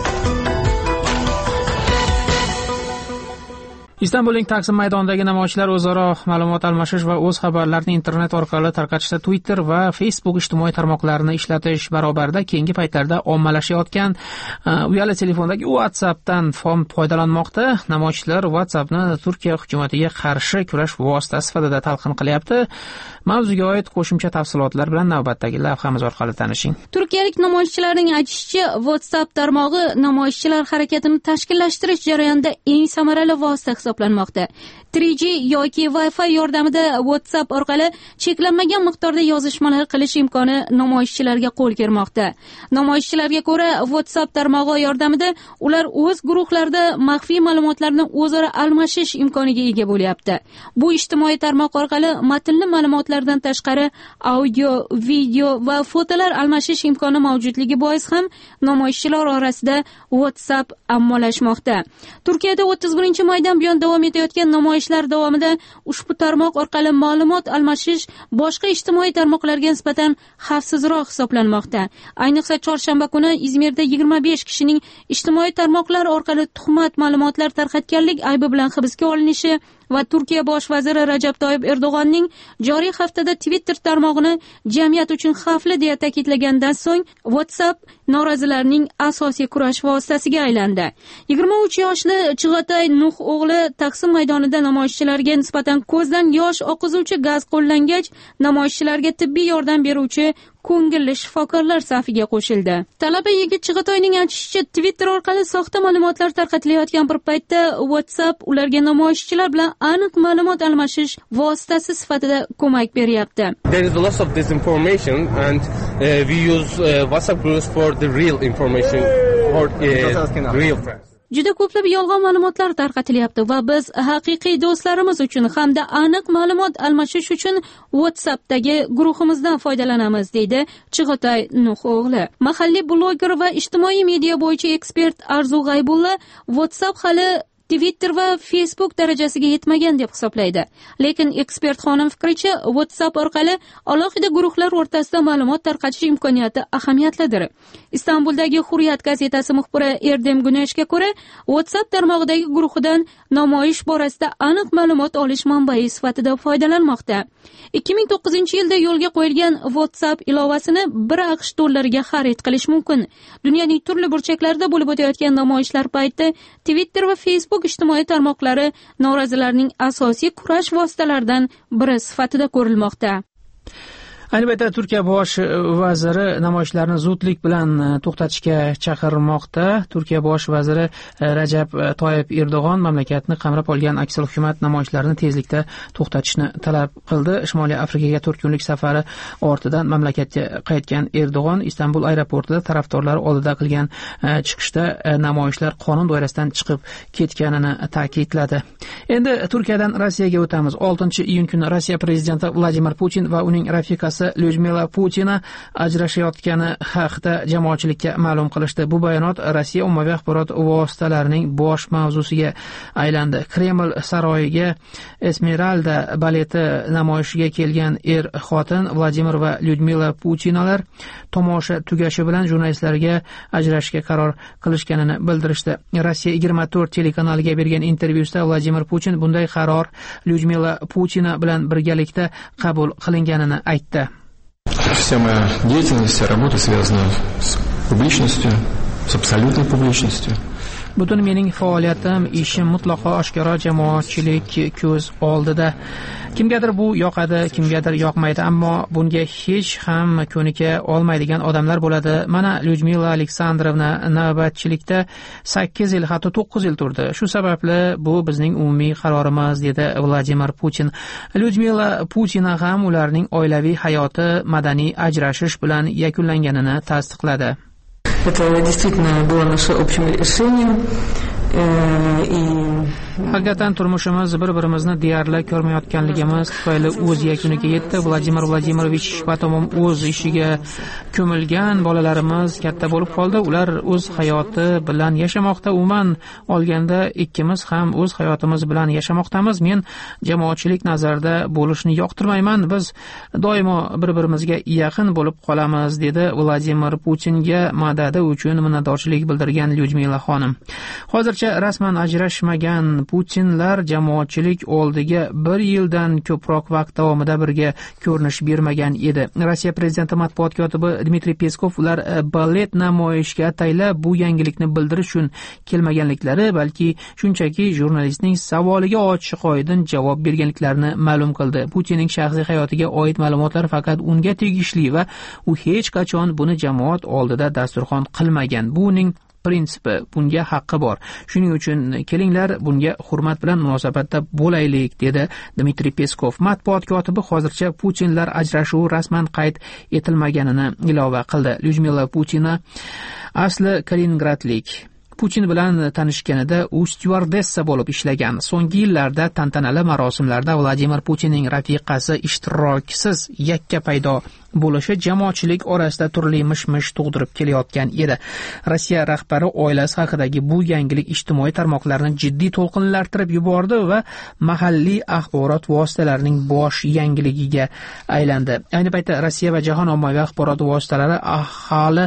Istanbulning Taksim maydonidagi namoyishchilar o'zaro ma'lumot almashish va o'z xabarlarini internet orqali tarqatishda Twitter va Facebook ijtimoiy tarmoqlarini ishlatish barobarida keyingi paytlarda ommalashayotgan uyali telefondagi WhatsAppdan foydalanmoqda. Namoyishchilar WhatsAppni Turkiya hukumatiga qarshi kurash vositasi sifatida talqin qilyapti. Mavzuga oid qo'shimcha tafsilotlar bilan navbatdagi lavhamiz orqali tanishing. Turkiyalik namoyishchilarning aytishicha, WhatsApp tarmog'i namoyishchilar harakatini tashkillashtirish jarayonida eng samarali vosita hisoblanmoqda. three G yoki Wi-Fi yordamida WhatsApp orqali cheklanmagan miqdorda yozishmalar qilish imkoni namoyishchilarga qo'l kelmoqda. Namoyishchilarga ko'ra, WhatsApp tarmog'i yordamida ular o'z guruhlarida maxfiy ma'lumotlarni o'zaro almashish imkoniga ega bo'lyapti. Bu ijtimoiy tarmoq orqali matnli ma'lumotlardan tashqari audio, video va fotolar almashish imkoni mavjudligi bois ham namoyishchilar orasida WhatsApp ammolashmoqda. Turkiyada o'ttiz birinchi maydan buyon davom etayotgan namoyishlar davomida ushbu tarmoq orqali ma'lumot almashish boshqa ijtimoiy tarmoqlarga nisbatan xavfsizroq hisoblanmoqda. Ayniqsa chorshanba kuni Izmirda yigirma besh kishining ijtimoiy tarmoqlar orqali tuhmat ma'lumotlar tarqatganlik aybi bilan hibsga olinishi va Turkiya bosh vaziri Rajab Toyyib Erdo'g'onning joriy haftada Twitter tarmog'ini jamiyat uchun xavfli deya ta'kidlagandan so'ng WhatsApp norozilarning asosiy kurash vositasiga aylandi. yigirma uch yoshli Chig'atay Nuh o'g'li Taksim maydonida namoyishchilarga nisbatan ko'zdan yosh oqizuvchi gaz qo'llangach, namoyishchilarga tibbiy yordam beruvchi ko'ngilli shifokorlar safiga qo'shildi. Talaba yigit Chig'atoyning aytishicha, Twitter orqali soxta ma'lumotlar tarqatilayotgan bir paytda WhatsApp ularga namoyishchilar bilan aniq ma'lumot almashish vositasi sifatida ko'mak beryapti. There is a lot of disinformation and uh, we use uh, WhatsApp groups for the real information or uh, real friends. Juda ko'plab yolg'on ma'lumotlar tarqatilyapti va biz haqiqiy do'stlarimiz uchun hamda aniq ma'lumot almashish uchun WhatsAppdagi guruhimizdan foydalanamiz, deydi Chig'atay Nuh o'g'li. Mahalliy bloger va ijtimoiy media bo'yicha ekspert Arzu G'aybulla WhatsApp hali Twitter va Facebook darajasiga yetmagan deb hisoblaydi. Lekin ekspert xonim fikricha, WhatsApp orqali alohida guruhlar o'rtasida ma'lumot tarqatish imkoniyati ahamiyatlidir. Istanbuldagi Hurriyat gazetasi muxbiri Erdem Guneshga ko'ra, WhatsApp tarmog'idagi guruhidan namoyish borasida aniq ma'lumot olish manbai sifatida foydalanmoqda. ikki ming to'qqizinchi yilda yo'lga qo'yilgan WhatsApp ilovasini bir aqsh dollariga xarid qilish mumkin. Dunyoning turli burchaklarida bo'lib o'tayotgan namoyishlar paytida Twitter va Facebook ijtimoiy tarmoqlari norozilarning asosiy kurash vositalaridan biri sifatida ko'rilmoqda. Ayni paytda Turkiya bosh vaziri namoyishlarni zudlik bilan to'xtatishga chaqirmoqda. Turkiya bosh vaziri Rajab Toyyib Erdo'g'on mamlakatni qamrab olgan aksar hukumat namoyishlarini tezlikda to'xtatishni talab qildi. Shimoliy Afrikaga to'rt kunlik safari ortidan mamlakatga qaytgan Erdo'g'on Istanbul aeroportida tarafdorlari oldida qilgan chiqishda namoyishlar qonun doirasidan chiqib ketganini ta'kidladi. Endi Turkiyadan Rossiyaga o'tamiz. oltinchi iyun kuni Rossiya prezidenti Vladimir Putin va uning rafiqasi Lyudmila Putina ajrashayotgani haqida jamoatchilikka ma'lum qilishdi. Bu bayonot Rossiya ommaviy axborot vositalarining bosh mavzusiga aylandi. Kreml saroyiga Esmeralda baleti namoyishiga kelgan er xotin Vladimir va Lyudmila Putinalar tomosha tugashi bilan jurnalistlarga ajrashishga qaror qilishganini bildirishdi. Rossiya yigirma to'rt telekanaliga bergan intervyusida Vladimir Putin bunday qaror Lyudmila Putina bilan birgalikda qabul qilinganini aytdi. Вся моя деятельность, вся работа связана с публичностью, с абсолютной публичностью. Butun mening faoliyatim, ishim mutlaqo oshkora jamoatchilik ko'z oldida. Kimgadir bu yoqadi, kimgadir yoqmaydi, ammo bunga hech ham ko'nika olmaydigan odamlar bo'ladi. Mana Lyudmila Aleksandrovna navbatchilikda sakkiz yil, hatto to'qqiz yil turdi. Shu sababli bu bizning umumiy qarorimiz, dedi Vladimir Putin. Lyudmila Putina ham ularning oilaviy hayoti madaniy ajrashish bilan yakunlanganini tasdiqladi. Это действительно было наше общее решение. Haqiqatan turmushimiz bir-birimizni deyarli ko'rmayotganligimiz tufayli o'z yakuniga yetdi. Vladimir Vladimirovich batamom o'z ishiga ko'milgan, bolalarimiz katta bo'lib qoldi. Ular o'z hayoti bilan yashamoqda. Umuman olganda ikkimiz ham o'z hayotimiz bilan yashamoqdamiz. Men jamoatchilik nazarida bo'lishni yoqtirmayman. Biz doimo bir-birimizga yaqin bo'lib qolamiz, dedi Vladimir Putinga madadi uchun minnatdorchilik bildirgan Lyudmila xonim. Hozircha rasman ajrashmagan Putinlar jamoatchilik oldiga bir yildan ko'proq vaqt davomida birga ko'rinish bermagan edi. Rossiya prezidenti matbuot kotibi Dmitriy Peskov ular balet namoyishga ataylab bu yangilikni bildirish uchun kelmaganliklari, balki shunchaki jurnalistning savoliga ochiq-oydin javob berganliklarini ma'lum qildi. Putinning shaxsiy hayotiga oid ma'lumotlar faqat unga tegishli va u hech qachon buni jamoat oldida dasturxon qilmagan. Buning prinsipi, bunga haqqi bor. Shuning uchun kelinglar, bunga hurmat bilan munosabatda bo'laylik, dedi Dmitriy Peskov. Matbuot kotibi hozircha Putinlar ajrashuvi rasman qayd etilmaganini ilova qildi. Lyudmila Putina asli Kaliningradlik. Putin bilan tanishganida u styuardessa bo'lib ishlagan. So'nggi yillarda tantanali marosimlarda Vladimir Putinning rafiqasi ishtirokisiz yakka paydo bo'lishi jamoatchilik orasida turli mish-mish tug'dirib kelayotgan edi. Rossiya rahbari oilasi haqidagi bu yangilik ijtimoiy tarmoqlarni jiddiy to'lqinlantirib yubordi va mahalliy axborot vositalarining bosh yangiligiga aylandi. Ayni paytda Rossiya va jahon ommaviy axborot vositalari aholi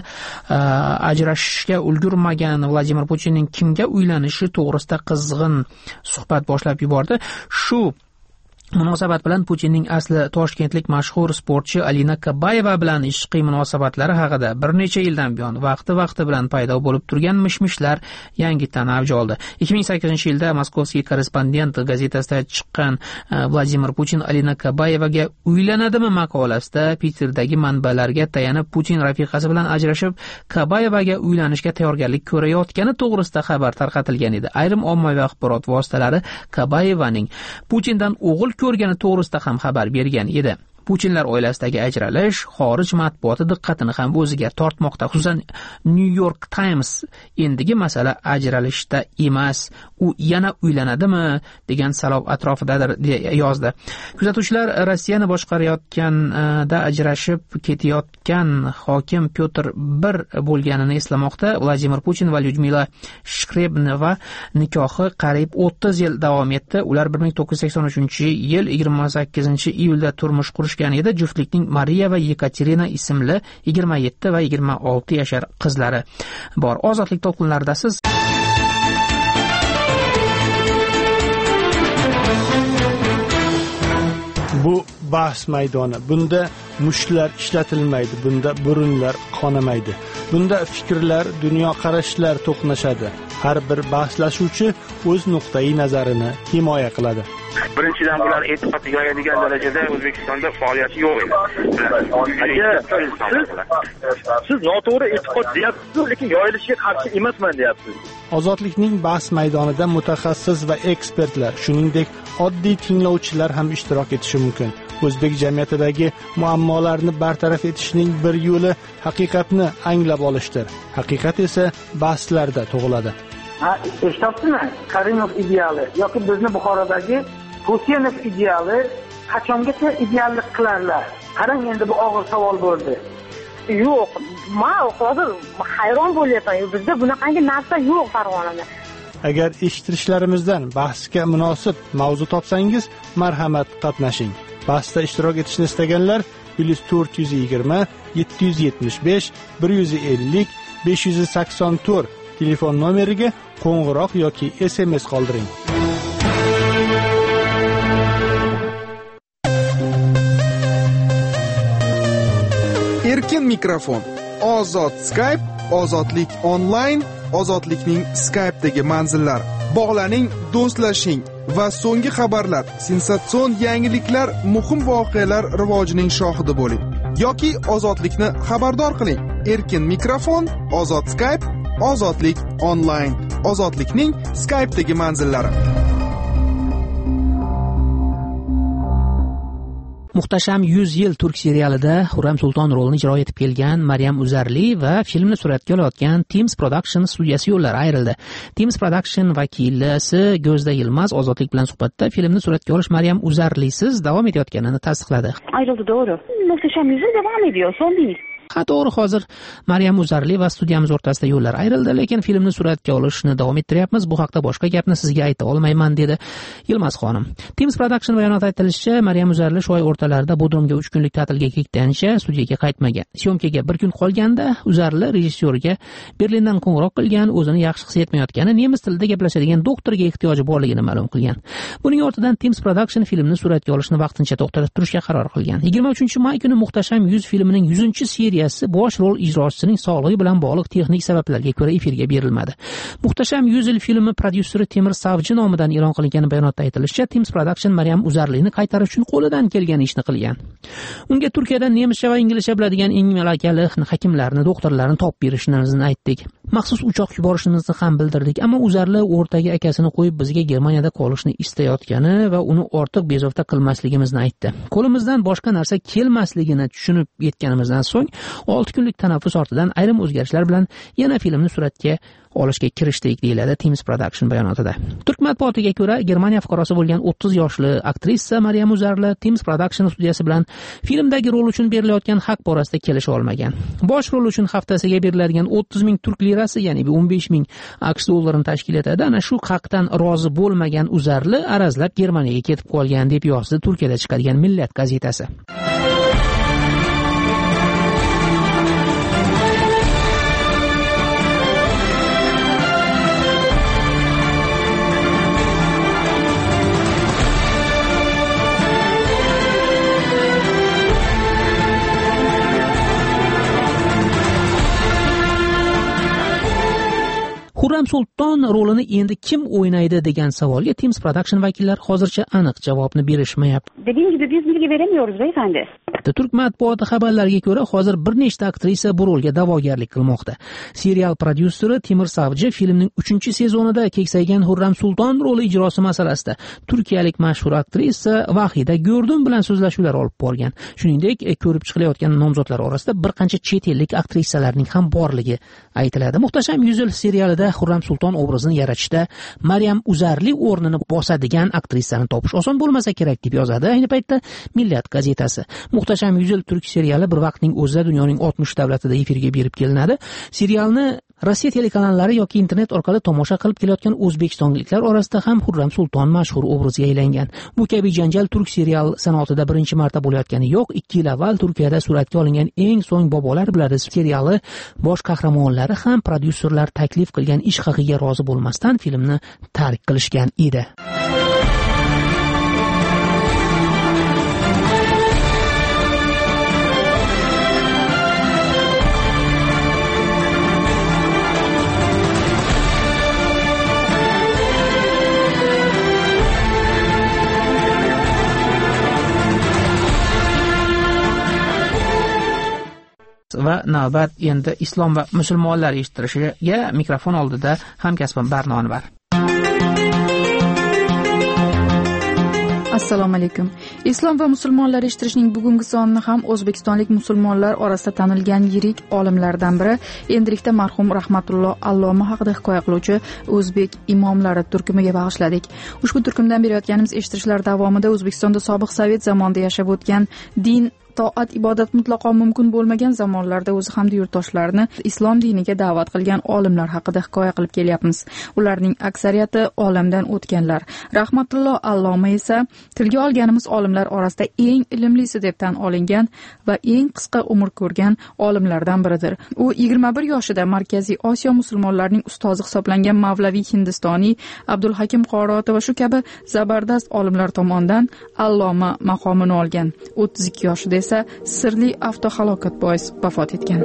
ajrashishga ulgurmagan Vladimir Putinning kimga uylanishi to'g'risida qizg'in suhbat boshlab yubordi. Shu munosabat bilan Putinning asli toshkentlik mashhur sportchi Alina Kabayeva bilan ishqiy munosabatlari haqida bir necha yildan buyon vaqti-vaqti bilan paydo bo'lib turgan mishmishlar yangidan avj oldi. ikki ming sakkizinchi yilda Moskovskiy korrespondent gazetasida chiqqan Vladimir Putin Alina Kabayevaga uylanadimi maqolasida Piterdagi manbalarga tayanib Putin rafiqasi bilan ajrashib Kabayevaga uylanishga tayyorgarlik ko'rayotgani to'g'risida xabar tarqatilgan edi. Ayrim ommaviy axborot vositalari Kabayevaning Putindan o'g'il ko'rgani to'g'risida ham xabar bergan edi. Putinlar oilasidagi ajralish xorij matbuoti diqqatini ham o'ziga tortmoqda. Xususan New York Times endigi masala ajralishda emas, u yana uylanadimi degan savol atrofidadir deya yozdi. Kuzatuvchilar Rossiyani boshqarayotganda ajrashib ketayotgan hokim Pyotr bir bo'lganini eslamoqda. Vladimir Putin va Lyudmila Shkrebneva nikohi qariyb o'ttiz yil davom etdi. Ular bir ming to'qqiz yuz sakson uchinchi yil yigirma sakkizinchi iyulda turmush qurishgan edi. Juftlikning Mariya va Yekaterina ismli yigirma yetti va yigirma olti yashar qizlari bor. Ozodlik to'lqinlaridasiz. Bu bahs maydoni. Bunda mushlar ishlatilmaydi, bunda burunlar qonamaydi. Bunda fikrlar, dunyoqarashlar to'qnashadi. Har bir bahslashuvchi o'z nuqtai nazarini himoya qiladi. Birinchidan bular e'tiqod yoyadigan darajada O'zbekistonda faoliyati yo'q edi. Siz siz noto'g'ri e'tiqod deyapsiz, lekin yoyilishiga qarshi emasman deyapsiz. Ozodlikning bahs maydonida mutaxassis va ekspertlar, shuningdek oddiy tinglovchilar ham ishtirok etishi mumkin. O'zbek jamiyatidagi muammolarni bartaraf etishning bir yo'li haqiqatni anglab olishdir. Haqiqat esa bahslarda tug'iladi. Ha, eshityapsizmi? Karimov ideali yoki bizni Buxorodagi Putinov ideali qachongacha ideallik qilarlar? Qarang, endi bu og'ir savol bo'ldi. Yo'q, men hozir hayron bo'lyapman. Bizda bunaqangi narsa yo'q Farg'onada. Agar eshittirishlarimizdan bahsga munosib mavzu topsangiz, marhamat qatnashing. Bahsda ishtirok etishni istaganlar plus to'rt yuz yigirma yetti yuz yetmish besh bir yuz ellik besh yuz sakson to'rt telefon nomeriga qo'ng'iroq yoki S M S qoldiring. Erkin mikrofon, ozod Skype, ozodlik onlayn, ozodlikning Skype'dagi manzillari. Bog'laning, do'stlashing va so'nggi xabarlar, sensatsion yangiliklar, muhim voqealar rivojining shohidi bo'ling yoki ozodlikni xabardor qiling. Erkin mikrofon, ozod Skype, ozodlik onlayn, ozodlikning Skype'dagi manzillari. Muhtasham yuz yil turk serialida Xurram Sulton rolini ijro etib kelgan Maryam Uzarli va filmni suratga olayotgan Teams Production studiyasi yo'llari ayrildi. Teams Production vakilasi Go'zda Yilmaz ozodlik bilan suhbatda filmni suratga olish Maryam Uzarlisiz davom etayotganini tasdiqladi. Ayrildi, to'g'ri. Muhtasham yuz yil davom ediyor, sondingiz. Ha, to'g'ri, hozir Maryam Uzarli va studiyamiz o'rtasida yo'llar ayrildi, lekin filmni suratga olishni davom ettiryapmiz. Bu haqda boshqa gapni sizga ayta olmayman, dedi Yilmaz xonim. Teams Production bayonotida aytilishicha, Maryam Uzarli shu oy o'rtalarida Bodrumga uch kunlik ta'tilga ketganicha studiyaga qaytmagan. Syomkaga bir kun qolganda Uzarli rejissyorga Berlindan qo'ng'iroq qilgan, o'zini yaxshi his etmayotgani, nemis tilida gaplashadigan doktorga ehtiyoji borligini ma'lum qilgan. Buning ortidan Teams Production filmni suratga olishni vaqtincha to'xtatib turishga qaror qilgan. yigirma uchinchi may kuni Muhtasham yuz filmining yuzinchi seriyasi bosh rol ijrochisining sog'lig'i bilan bog'liq texnik sabablarga ko'ra efirga berilmadi. Muhtasham yuz yil filmi prodyuseri Temir Savji nomidan e'lon qilingan bayonotda aytilishicha, Teams Production Maryam Uzarlini qaytarish uchun qo'lidan kelgan ishni qilgan. Unga Turkiyada nemischa va inglizcha biladigan eng malakali hakimlarni, doktorlarni topib berishimizni aytdik. Maxsus uchoq yuborishimizni ham bildirdik, ammo Uzarli o'rtaga akasini qo'yib bizga Germaniyada qolishni istayotgani va uni ortiq bezovta qilmasligimizni aytdi. Qo'limizdan boshqa narsa kelmasligini tushunib yetganimizdan so'ng olti kunlik tanaffus ortidan ayrim o'zgarishlar bilan yana filmni suratga olishga kirishdik, deyiladi Teams Production bayonotida. Turk matbuotiga ko'ra, Germaniya fuqarosi bo'lgan o'ttiz yoshli aktrisa Maryam Uzarli Teams Production studiyasi bilan filmdagi rol uchun berilayotgan haq borasida kelisha olmagan. Bosh rol uchun haftasiga beriladigan o'ttiz ming turk lirasi, ya'ni o'n besh ming aqsh dollarini tashkil etadi. Ana shu haqdan rozi bo'lmagan Uzarli arazlab Germaniyaga ketib qolgan, deb yozdi Turkiyada chiqadigan Millat gazetasi. Xurram Sulton rolini endi kim o'ynaydi degan savolga Teams Production vakillari hozircha aniq javobni berishmayapti. Dediğim gibi biz bilgi veremiyoruz beyefendi. Turk matbuoti xabarlariga ko'ra, hozir bir nechta aktrisa bu rolga da'vogarlik qilmoqda. Serial prodyuseri Temir Savji filmning uchinchi sezonida keksaygan Xurram Sulton roli ijrosi masalasida turkiyalik mashhur aktrisa Vahida Go'rdun bilan so'zlashuvlar olib borgan. Shuningdek, ko'rib chiqilayotgan nomzodlar orasida bir qancha chet ellik aktrisalarning ham borligi aytiladi. Muhtasham yuz yil serialida Xurram Sulton obrazini yaratishda Maryam Uzarli o'rnini bosadigan aktrisani topish oson bo'lmasa kerak, deb yozadi ayni paytda Millat gazetasi. Muhtasham yuz yil turk seriali bir vaqtning o'zida dunyoning oltmish davlatida efirga berib kelinadi. Serialni Rossiya telekanallari yoki internet orqali tomosha qilib kelayotgan o'zbekistonliklar orasida ham Xurram Sulton mashhur obrazga aylangan. Bu kabi janjal turk serial sanoatida birinchi marta bo'layotgani yo'q. ikki yil avval Turkiyada suratga olingan Eng so'ng bobolar biladi seriali bosh qahramonlari ham prodyuserlar taklif qilgan ish haqiga rozi bo'lmasdan filmni tark qilishgan edi. va navbat endi islom va musulmonlar eshittirishiga mikrofon oldida hamkasbim Barno Anvar. Assalomu alaykum. Islom va musulmonlar eshittirishning bugungi sonini ham o'zbekistonlik musulmonlar orasida tanilgan yirik olimlardan biri, endilikda marhum Rahmatulloh Alloma haqida hikoya qiluvchi o'zbek imomlari turkumiga bag'ishladik. Ushbu turkumdan berayotganimiz eshittirishlar davomida O'zbekistonda sobiq sovet zamonida yashab o'tgan din toat ibodat mutlaqo mumkin bo'lmagan zamonlarda o'zi hamda yurtdoshlarni islom diniga da'vat qilgan olimlar haqida hikoya qilib kelyapmiz. Ularning aksariyati olamdan o'tganlar. Rahmatulloh Alloma esa tilga olganimiz olimlar orasida eng ilmlisi deb tan olingan va eng qisqa umr ko'rgan olimlardan biridir. U yigirma bir yoshida Markaziy Osiyo musulmonlarining ustozi hisoblangan Mavlaviy Hindistoniy, Abdulhakim Qoroti va shu kabi zabardast olimlar tomonidan Alloma maqomini olgan. o'ttiz ikki yoshida esa sirli avtohalokat bois vafot etgan.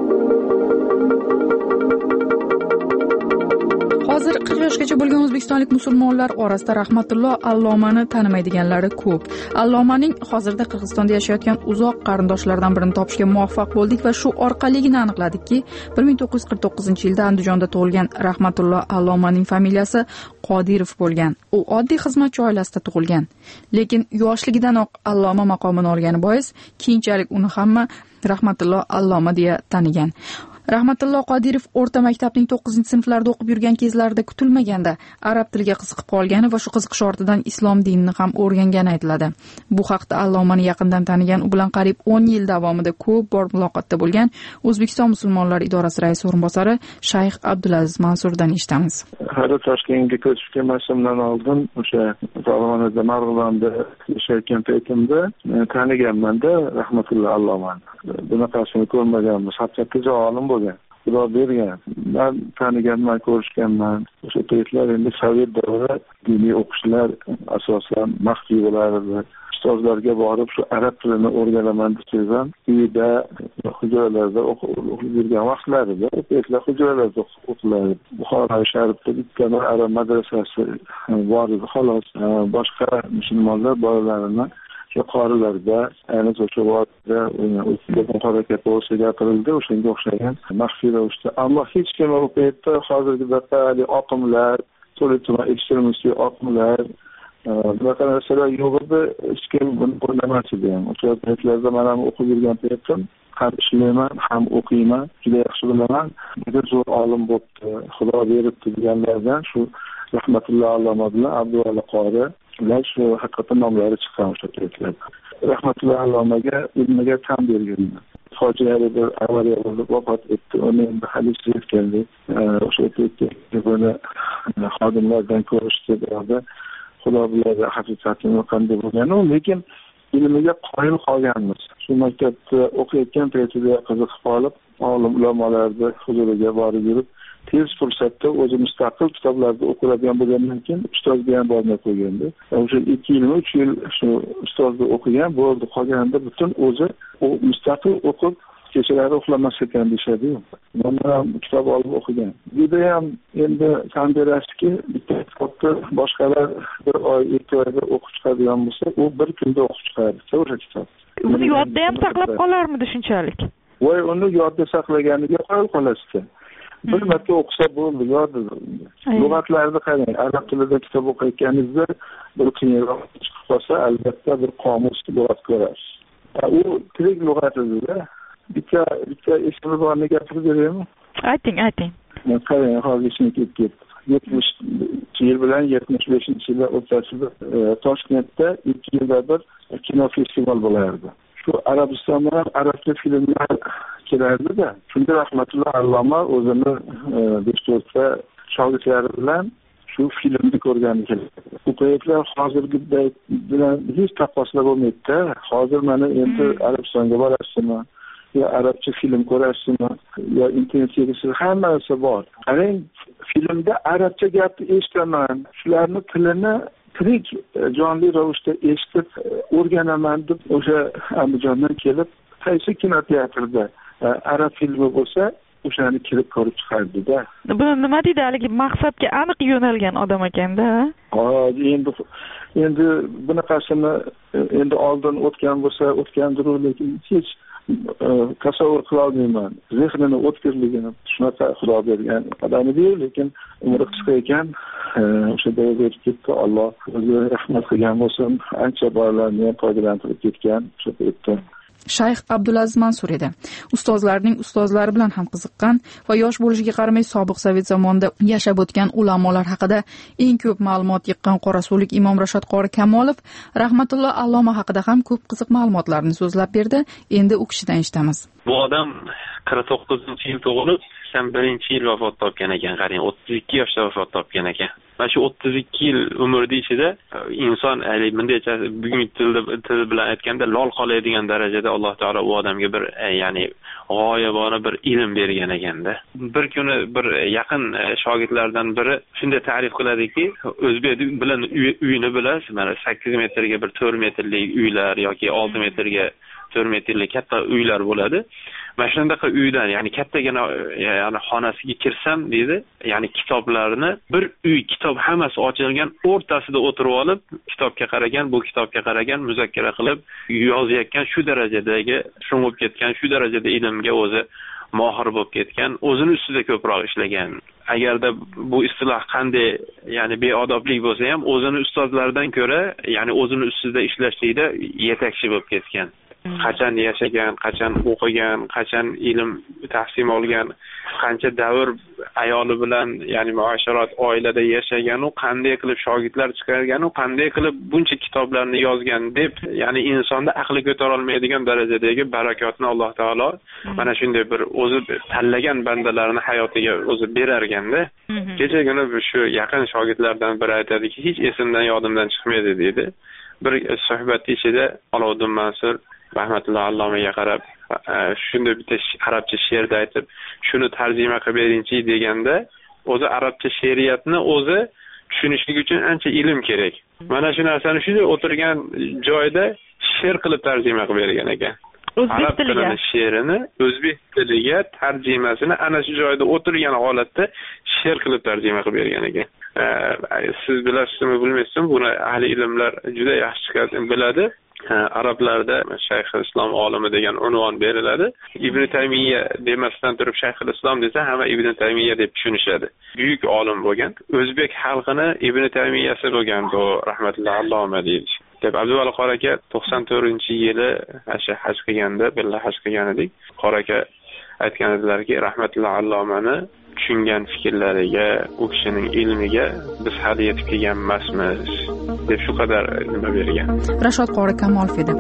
Hozir qirq yoshgacha bo'lgan o'zbekistonlik musulmonlar orasida Rahmatulloh Allomani tanimaydiganlari ko'p. Allomaning hozirda Qirg'izistonda yashayotgan uzoq qarindoshlaridan birini topishga muvaffaq bo'ldik va shu orqaligini aniqladikki, bir ming to'qqiz yuz qirq to'qqizinchi yilda Andijonda tug'ilgan Rahmatulloh Allomaning familiyasi Qodirov bo'lgan. U oddiy xizmatchi oilasida tug'ilgan, lekin yoshligidanoq Alloma maqomini olgani bois keyinchalik uni hamma Rahmatulloh Alloma deya tanigan. Rahmatulloh Qodirov o'rta maktabning to'qqizinchi sinflarda o'qib yurgan kezlarida kutilmaganda arab tiliga qiziqib qolgani va shu qiziqish ortidan islom dinini ham o'rgangani aytiladi. Bu haqda Allomani yaqindan tanigan, u bilan qariyb o'n yil davomida ko'p bor muloqotda bo'lgan O'zbekiston musulmonlari idorasi raisi o'rinbosari Shayx Abdulaziz Mansurdan eshitamiz. Hali Toshkentga ko'chib kelmasimdan oldin o'sha Farg'onada Marg'ilonda yashayotgan paytimda taniganman-da Rahmatulloh Allomani. Bunaqasini ko'rmaganmiz. Haqiqatda olim bo'lgan. Xudo bergan. Men taniganman, ko'rishganman. O'sha paytlar endi sovet davri diniy o'qishlar asosan maxfiy bo'lardi. Ustozlarga borib shu arab tilini o'rganaman desam, uyda hujralarda o'qib yurgan vaqtlarida u paytlar hujralarda o'qilardi. Buxoro shahrida bitta arab madrasasi bor edi, xolos. Boshqa musulmonlar bolalarini shu qorilarda, ayni o'sha vaqtda o'tgan harakat bo'lsa gapirildi, o'shanga o'xshagan maxfiy ravishda. Ammo hech kim u paytda hozirgidek oqimlar, to'liq ekstremistik oqimlar bunaqa narsalar yo'q edi, hech kim buni o'ylamas edi ham. O'sha paytlarda men ham o'qib yurgan paytim ham ishlayman, ham o'qiyman, juda yaxshi bilaman. Juda zo'r olim bo'libdi, Xudo beribdi deganlardan shu Rahmatulloh Alloma bilan Abduvali Qori ular shu haqiqatan nomlari chiqqan o'sha paytlarda. Rahmatulloh Allomaga ilmiga tan berganman. Fojiali bir avariya bo'lib vafot etdi. Uni endi halisha yetgandik. O'sha paytda buni xodimlardan ko'rishdi deydi. Xudo biladi haqiqatini qanday bo'lgani, lekin ilmiga qoyil qolganmiz. Shu maktabda o'qiyotgan paytida qiziqib qolib, olim ulamolarni huzuriga borib yurib, tez fursatda o'zi mustaqil kitoblarda o'qiladigan bo'lgandan keyin ustozga ham bormay qo'ygandi. O'sha ikki yil, uch yil shu ustozda o'qigan bo'ldi, qolganda butun o'zi u mustaqil o'qib kechalari uxlamas ekan deyshadi. Men ham kitob olib o'qigan. Juda ham endi tan berasizki, bitta kitobni boshqalar bir oy, ikki oyda o'qib chiqadigan bo'lsa, u bir kunda o'qib chiqadi o'sha kitob. Uni yodda ham saqlab qolarmidi shunchalik? Voy, uni yodda saqlaganiga qo'yib qolasiz. Bir marta o'qisa bo'ldi, yodida. Lug'atlarni qarang, arab tilida kitob o'qiyotganingizda bir qiyinroq chiqib qolsa, albatta bir qomus lug'at ko'rasiz. U tirik lug'at edi-da. Bitta bitta ismi borni gapirib beraymi? Ayting, ayting. Qarang, hozir ishni ketdi. yetmish yil bilan yetmish beshinchi yillar o'rtasida Toshkentda ikki yilda bir kino festival bo'lardi. Shu Arabistondan arab til filmlar kelardi-da. Shunda Rahmatulloh Alloma o'zini besh to'rtta shogirdlari bilan shu filmni ko'rgani keladi. Bu paytlar hozirgidek bilan hech taqqoslab bo'lmaydi-da. Hozir mana endi Arabistonga borasizmi, yo arabcha film ko'rasizmi, yo internetda hammasi bor. Qarang, filmda arabcha gapni eshitaman, shularni tilini tirik jonli ravishda eshitib o'rganaman deb o'sha Andijondan kelib, qaysi kinoteatrda arab filmi bo'lsa, o'shani kirib ko'rib chiqardi-da. Buni nima deydi, haligi maqsadga aniq yo'nalgan odam ekanda? Ha, endi endi bunaqasini endi oldin o'tgan bo'lsa, o'tgandir, lekin hech tasavvur qila olmayman. Zehnini o'tkirligini shunaqa Xudo bergan odam edi, lekin umri qisqa ekan, o'sha davrga o'tib ketdi. Alloh o'zi rahmat qilgan bo'lsin. Ancha bolalarni ham foydalantirib ketgan o'sha paytda. Shayx Abdulaziz Mansur edi. Ustozlarning ustozlari bilan ham qiziqqan va yosh bo'lishiga qaramay sobiq sovet zamonida yashab o'tgan ulamolar haqida eng ko'p ma'lumot yig'gan qorasuvlik Imom Rashod qori Kamolov rahmatulloh alloma haqida ham ko'p qiziq ma'lumotlarni so'zlab berdi. Endi u kishidan eshitamiz. Bu odam qirq to'qqizinchi yil tug'ilib, sakson birinchi yil vafot topgan ekan, qarang, o'ttiz ikki yoshda vafot topgan ekan. Mana shu o'ttiz ikki yil umrda ichida inson bundaycha bugungi tilda til bilan aytganda lol qoladigan darajada Alloh taolo u odamga bir ya'ni g'oyibona bir ilm bergan ekanda. Bir kuni bir yaqin shogirdlardan biri shunday ta'rif qiladiki, o'zbek bilan uyini bilasiz, mana sakkiz metrga bir to'rt metrlik uylar yoki olti metrga to'rt metrlik katta uylar bo'ladi. Mana shunaqa uydan, ya'ni kattagina ya'ni xonasiga kirsam deydi, ya'ni kitoblarni bir uy kitob hammasi ochilgan o'rtasida o'tirib olib, kitobga qaragan, bu kitobga qaragan, muzakkara qilib yozayotgan, shu darajadagi sho'ng'ib ketgan, shu darajada ilmga o'zi mohir bo'lib ketgan, o'zini ustida ko'proq ishlagan. Agarda bu istiloh qanday, ya'ni beodoblik bo'lsa ham, o'zini ustozlardan ko'ra, ya'ni o'zini ustida ishlashlikda yetakchi bo'lib ketgan. Qachon yashagan, qachon o'qigan, qachon ilm tahsil olgan, qancha davr ayoli bilan, ya'ni muasharat oilada yashagan, u qanday qilib shogirdlar chiqargan, u qanday qilib buncha kitoblarni yozgan deb, ya'ni insonda aqli ko'tara olmaydigan darajadagi barakotni Alloh taolo mana shunday bir o'zi tanlagan bandalarni hayotiga o'zi berar ekanda. Kechagina shu yaqin shogirdlardan biri aytadiki, hech esimdan yodimdan chiqmaydi deydi. Bir suhbat ichida Alovuddin Mansur rahmatulloh allomaga qarab shunday bitta arabcha she'rda aytib, shuni tarjima qilib beringchi deganda, o'zi arabcha she'riyatni o'zi tushunishlik uchun ancha ilm kerak. Mana shu narsani shunday o'tirgan joyda she'r qilib tarjima qilib bergan ekan. Arab tilining she'rini o'zbek tiliga tarjimasini ana shu joyda o'tirgan holatda she'r qilib tarjima qilib bergan ekan. Siz bilasizmi, bilmaysizmi, buni ahli ilmlar juda yaxshi biladi. Arablarda Shayx Islom olimi degan unvon beriladi. Ibn Taymiya demasdan turib Shayx Islom desa hamma Ibn Taymiya deb tushunishadi. Buyuk olim bo'lgan, o'zbek xalqini Ibn Taymiyasi bo'lgan bu rahmatulloh alloma deydi. Deb Abduvali qori aka to'qson to'rtinchi yili asha haj qilganda, billa haj qilgan edik. Qori aka aytgan edilarki, rahmatulloh allomani tushungan fikrlariga, u kishining ilmiga biz hali yetib kelgan emasmiz deb shu qadar nima bergan. Rashod qori Kamolov edi.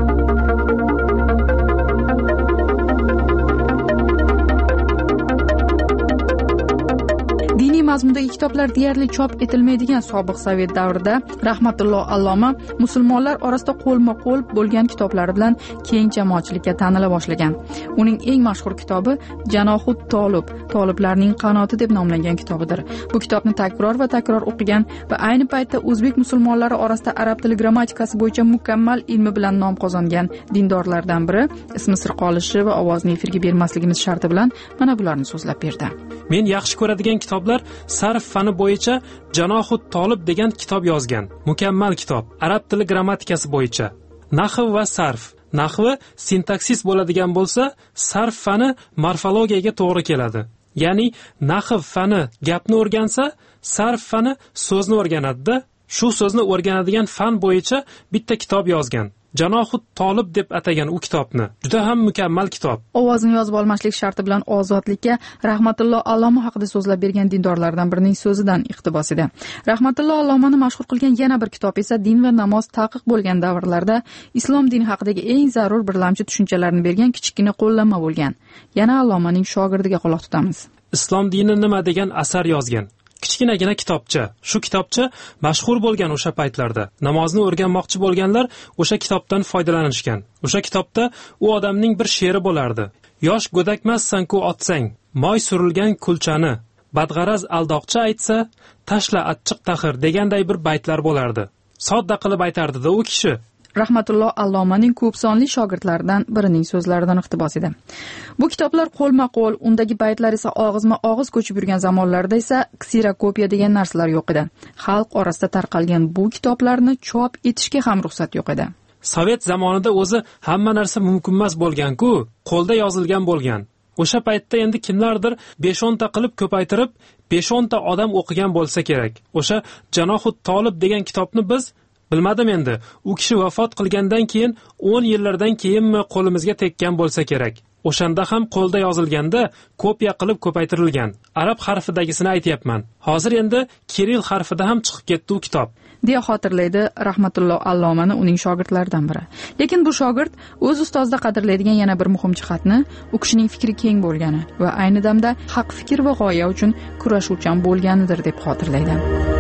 Diniy mazmundagi kitoblar deyarli chop etilmaydigan sobiq sovet davrida rahmatulloh alloma musulmonlar orasida qo'lma-qo'l bo'lgan kitoblari bilan keng jamoatchilikka tanila boshlagan. Uning eng mashhur kitobi Janohut Tolib, Toliblarning qanoti deb nomlangan kitobidir. Bu kitobni takror va takror o'qigan va ayni paytda o'zbek musulmonlari orasida arab tili grammatikasi bo'yicha mukammal ilmi bilan nom qozongan dindorlardan biri ismi sir qolishi va ovozni efirga bermasligimiz sharti bilan mana bularni so'zlab berdi. Men yaxshi ko'radigan kitoblar sarf fani bo'yicha Janohut Tolib degan kitob yozgan. Mukammal kitob, arab tili grammatikasi bo'yicha. Nahv va sarf. Nahvi sintaksis bo'ladigan bo'lsa, sarf fani morfologiyaga to'g'ri keladi. Ya'ni nahv fani gapni o'rgansa, sarf fani so'zni o'rganadi-da. Shu so'zni o'rganadigan fan bo'yicha bitta kitob yozgan. Janohut Tolib deb atagan u kitobni. Juda ham mukammal kitob. Ovozni yozib olmaslik sharti bilan ozodlikka rahmatulloh alloma haqida so'zlab bergan dindorlardan birining so'zidan iqtibos edi. Rahmatulloh allomani mashhur qilgan yana bir kitob esa din va namoz taqiq bo'lgan davrlarda islom dini haqidagi eng zarur birlamchi tushunchalarni bergan kichikina qo'llanma bo'lgan. Yana allomaning shogirdiga quloq tutamiz. Islom dini nima degan asar yozgan. Kichkinagina kitobcha. Shu kitobcha mashhur bo'lgan o'sha paytlarda. Namozni o'rganmoqchi bo'lganlar o'sha kitobdan foydalanishgan. O'sha kitobda u odamning bir she'ri bo'lardi. Yosh go'dakmassan-ku otsang, moy surilgan kulchani, badg'araz aldoqcha aytsa, tashla achchiq taxir deganday bir baytlar bo'lardi. Sodda qilib aytardi-da u kishi. Rahmatulloh allomaning ko'p sonli shogirdlaridan birining so'zlaridan iqtibos edi. Bu kitoblar qo'lma-qo'l, undagi baytlar esa og'izma-og'iz ko'chib yurgan zamonlarda esa ksirokopiya degan narsalar yo'q edi. Xalq orasida tarqalgan bu kitoblarni chop etishga ham ruxsat yo'q edi. sovet zamonida o'zi hamma narsa mumkin emas bo'lgan-ku, qo'lda yozilgan bo'lgan. O'sha paytda endi kimlardir besh o'n ta qilib ko'paytirib, besh o'n ta odam o'qigan bo'lsa kerak. O'sha Janohut Tolib degan kitobni biz bilmadim endi. U kishi vafot qilgandan keyin o'n yillardan keyinmi qo'limizga tekkan bo'lsa kerak. O'shanda ham qo'lda yozilganda kopiya qilib ko'paytirilgan. Arab harfidagisini aytayapman. Hozir endi Kirill harfida ham chiqib ketdi u kitob. deya xotirlaydi Rahmatullo Allomani uning shogirdlaridan biri. Lekin bu shogird o'z ustozida qadrlaydigan yana bir muhim jihatni, u kishining fikri keng bo'lgani va ayni damda haq fikr va g'oya uchun kurashuvchan bo'lganidir deb xotirlaydi.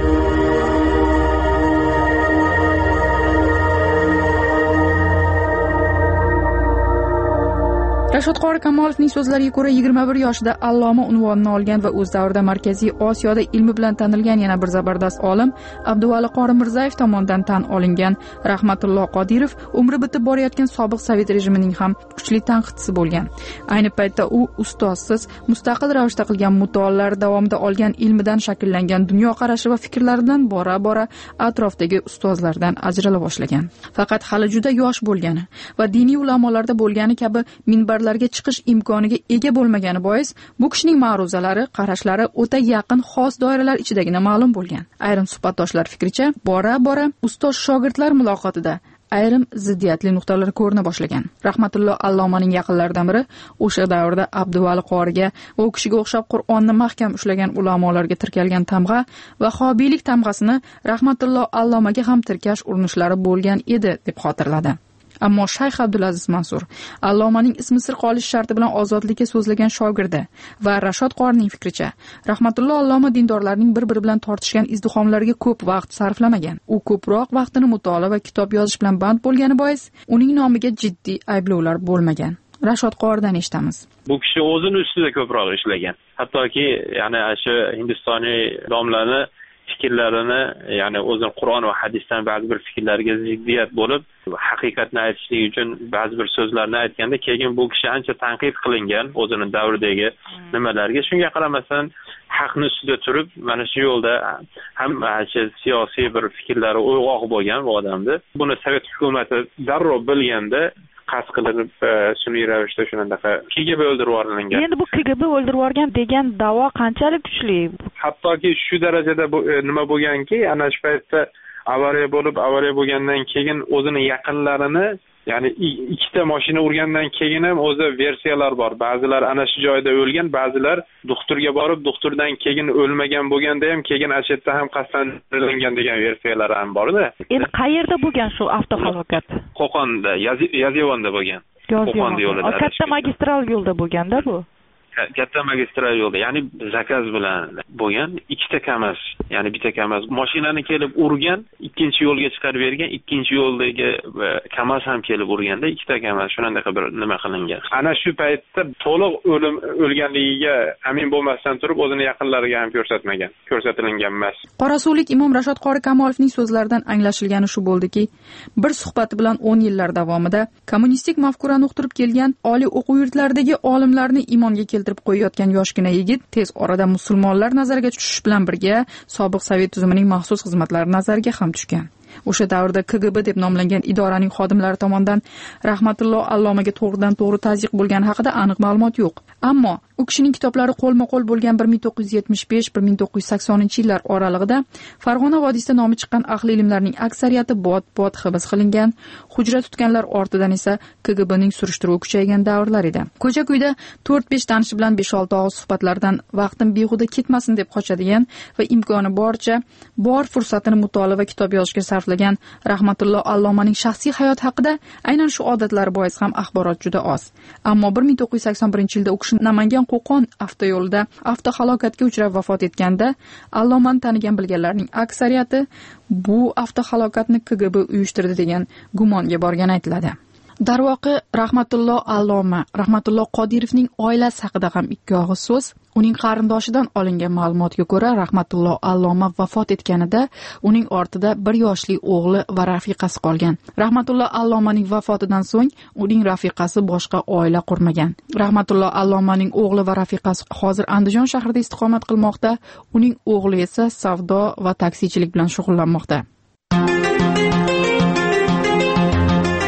Rashod Qori Kamolovning so'zlariga ko'ra yigirma bir yoshida Alloma unvonini olgan va o'z davrida Markaziy Osiyoda ilmi bilan tanilgan yana bir zabardast olim Abduvali Qori Mirzayev tomonidan tan olingan Rahmatullo Qodirov umri bitib borayotgan sobiq Sovet rejimining ham kuchli tanqidchisi bo'lgan. Ayni paytda u ustozsiz mustaqil ravishda qilgan mutolaalar davomida olgan ilmidan shakllangan dunyoqarashi va fikrlaridan bora-bora atrofdagi ustozlardan ajrala boshlagan. Faqat hali juda yosh bo'lgani va diniy ulamolarda bo'lgani kabi minbar larga chiqish imkoniga ega bo'lmagani bois bu kishining ma'ruzalari, qarashlari o'ta yaqin xos doiralar ichidagina ma'lum bo'lgan. Ayrim suhbatdoshlar fikricha, bora-bora ustoz shogirdlar muloqotida ayrim ziddiyatli nuqtalar ko'rina boshlagan. Rahmatullo Allomaning yaqinlaridan biri o'sha davrda Abduvali Qoriga va u kishiga o'xshab Qur'onni mahkam ushlagan ulamolarga tirkalgan tamg'a va xobiylik tamg'asini Rahmatullo Allomaga ham tirkash urinishlari bo'lgan edi deb xotirladi. Ammo Shayx Abdulaziz Mansur Allomaning ismi sir qolish sharti bilan ozodlikka so'zlagan shogirdi va Rashod Qorining fikricha, Rahmatullo Alloma dindorlarning bir-biri bilan tortishgan izdihomlarga ko'p vaqt sarflamagan. U ko'proq vaqtini mutolaa va kitob yozish bilan band bo'lgani bois, uning nomiga jiddiy ayblovlar bo'lmagan. Rashod Qoridan eshitamiz. Bu kishi o'zini ustida ko'proq ishlagan. Hattoki, ya'ni shu Hindistoniy domlani fikrlarini, ya'ni o'zini Qur'on va hadisdan ba'zi bir fikrlarga ziddiyat bo'lib, haqiqatni aytishlik uchun ba'zi bir so'zlarni aytganda, keyin bu kishi ancha tanqid qilingan o'zini davridagi nimalarga. Shunga qaramasdan haqni ustida turib, mana shu yo'lda ham siyosiy bir fikrlari uyg'oq bo'lgan bu odamni. Buni Sovet hukumati darrov bilganda qasd qilib sun'iy ravishda shunaqa K G B o'ldirib yuborilgan. Endi bu K G B o'ldirib yuborgan degan da'vo qanchalik kuchli? Hattoki shu darajada bu nima bo'lganki, ana shu paytda avariya bo'lib, avariya bo'lgandan keyin o'zini yaqinlarini, ya'ni ikkita mashina urgandan keyin ham o'zi versiyalar bor. Ba'zilar ana shu joyda o'lgan, ba'zilar doktorga borib, doktordan keyin o'lmagan bo'lganda ham keyin ashitda ham qasddan o'lgan degan versiyalar ham bor-da. Endi qayerda bo'lgan shu avtohalokat? Qo'qonda, Yazivonda bo'lgan. Qo'qon yo'lida. Katta magistral yo'lda bo'lganda bu. Katta magistral yo'lda, ya'ni zakaz bilan bo'lgan, ikkita KAMAZ, ya'ni bitta KAMAZ mashinani kelib urgan, ikkinchi yo'lga chiqarib bergan, ikkinchi yo'ldagi KAMAZ ham kelib urganda, ikkita KAMAZ shunday bir nima qilingan. Ana shu paytda to'liq o'lim o'lganligiga amin bo'lmasdan turib, o'zini yaqinlariga ham ko'rsatmagan, ko'rsatilgan emas. Qorasulik Imom Rashod Qori Kamolovning so'zlaridan anglashilgani shu bo'ldiki, bir suhbati bilan o'n yillar davomida kommunistik mafkurani uqtirib kelgan oliy o'quv yurtlaridagi olimlarni imonga keltirib qo'yayotgan yoshgina yigit tez orada musulmonlar nazariga tushish bilan birga sobiq Sovet tuzumining maxsus xizmatlari nazariga ham tushgan. O'sha davrda K G B deb nomlangan idoraning xodimlari tomonidan Rahmatullo Allomaga to'g'ridan to'g'ri tazyiq bo'lgani haqida aniq ma'lumot yo'q. Ammo u kishining kitoblari qo'lma-qo'l bo'lgan bir ming to'qqiz yuz yetmish besh - bir ming to'qqiz yuz saksoninchi yillar oralig'ida Farg'ona vodiysida nomi chiqqan ahli ilmlarning aksariyati bot-bot hibs qilingan, hujra tutganlar ortidan esa K G Bning surishtiruvi kuchaygan davrlar edi. Ko'cha-kuyda to'rt besh tanishi bilan besh olti og'iz suhbatlardan vaqtim behuda ketmasin deb qochadigan va imkoni boricha bor fursatini mutolaa va kitob yozishga sarflagan Rahmatullo Allomaning shaxsiy hayoti haqida aynan shu odatlari bois ham axborot juda oz. Ammo bir ming to'qqiz yuz sakson birinchi yilda u kishi Namangan Qo'qon avtoyo'lida avtohalokatga uchrab vafot etganda, Allomani tanigan bilganlarning aksariyati bu avtohalokatni K G B uyushtirdi degan gumonga borgani aytiladi. Darvoqe Rahmatullo Alloma, Rahmatullo Qodirovning oilasi haqida ham ikki og'iz so'z. Uning qarindoshidan olingan ma'lumotga ko'ra, Rahmatullo Alloma vafot etganida uning ortida bir yoshli o'g'li va rafiqasi qolgan. Rahmatullo Allomaning vafotidan so'ng uning rafiqasi boshqa oila qurmagan. Rahmatullo Allomaning o'g'li va rafiqasi hozir Andijon shahrida istiqomat qilmoqda, uning o'g'li esa savdo va taksichilik bilan shug'ullanmoqda.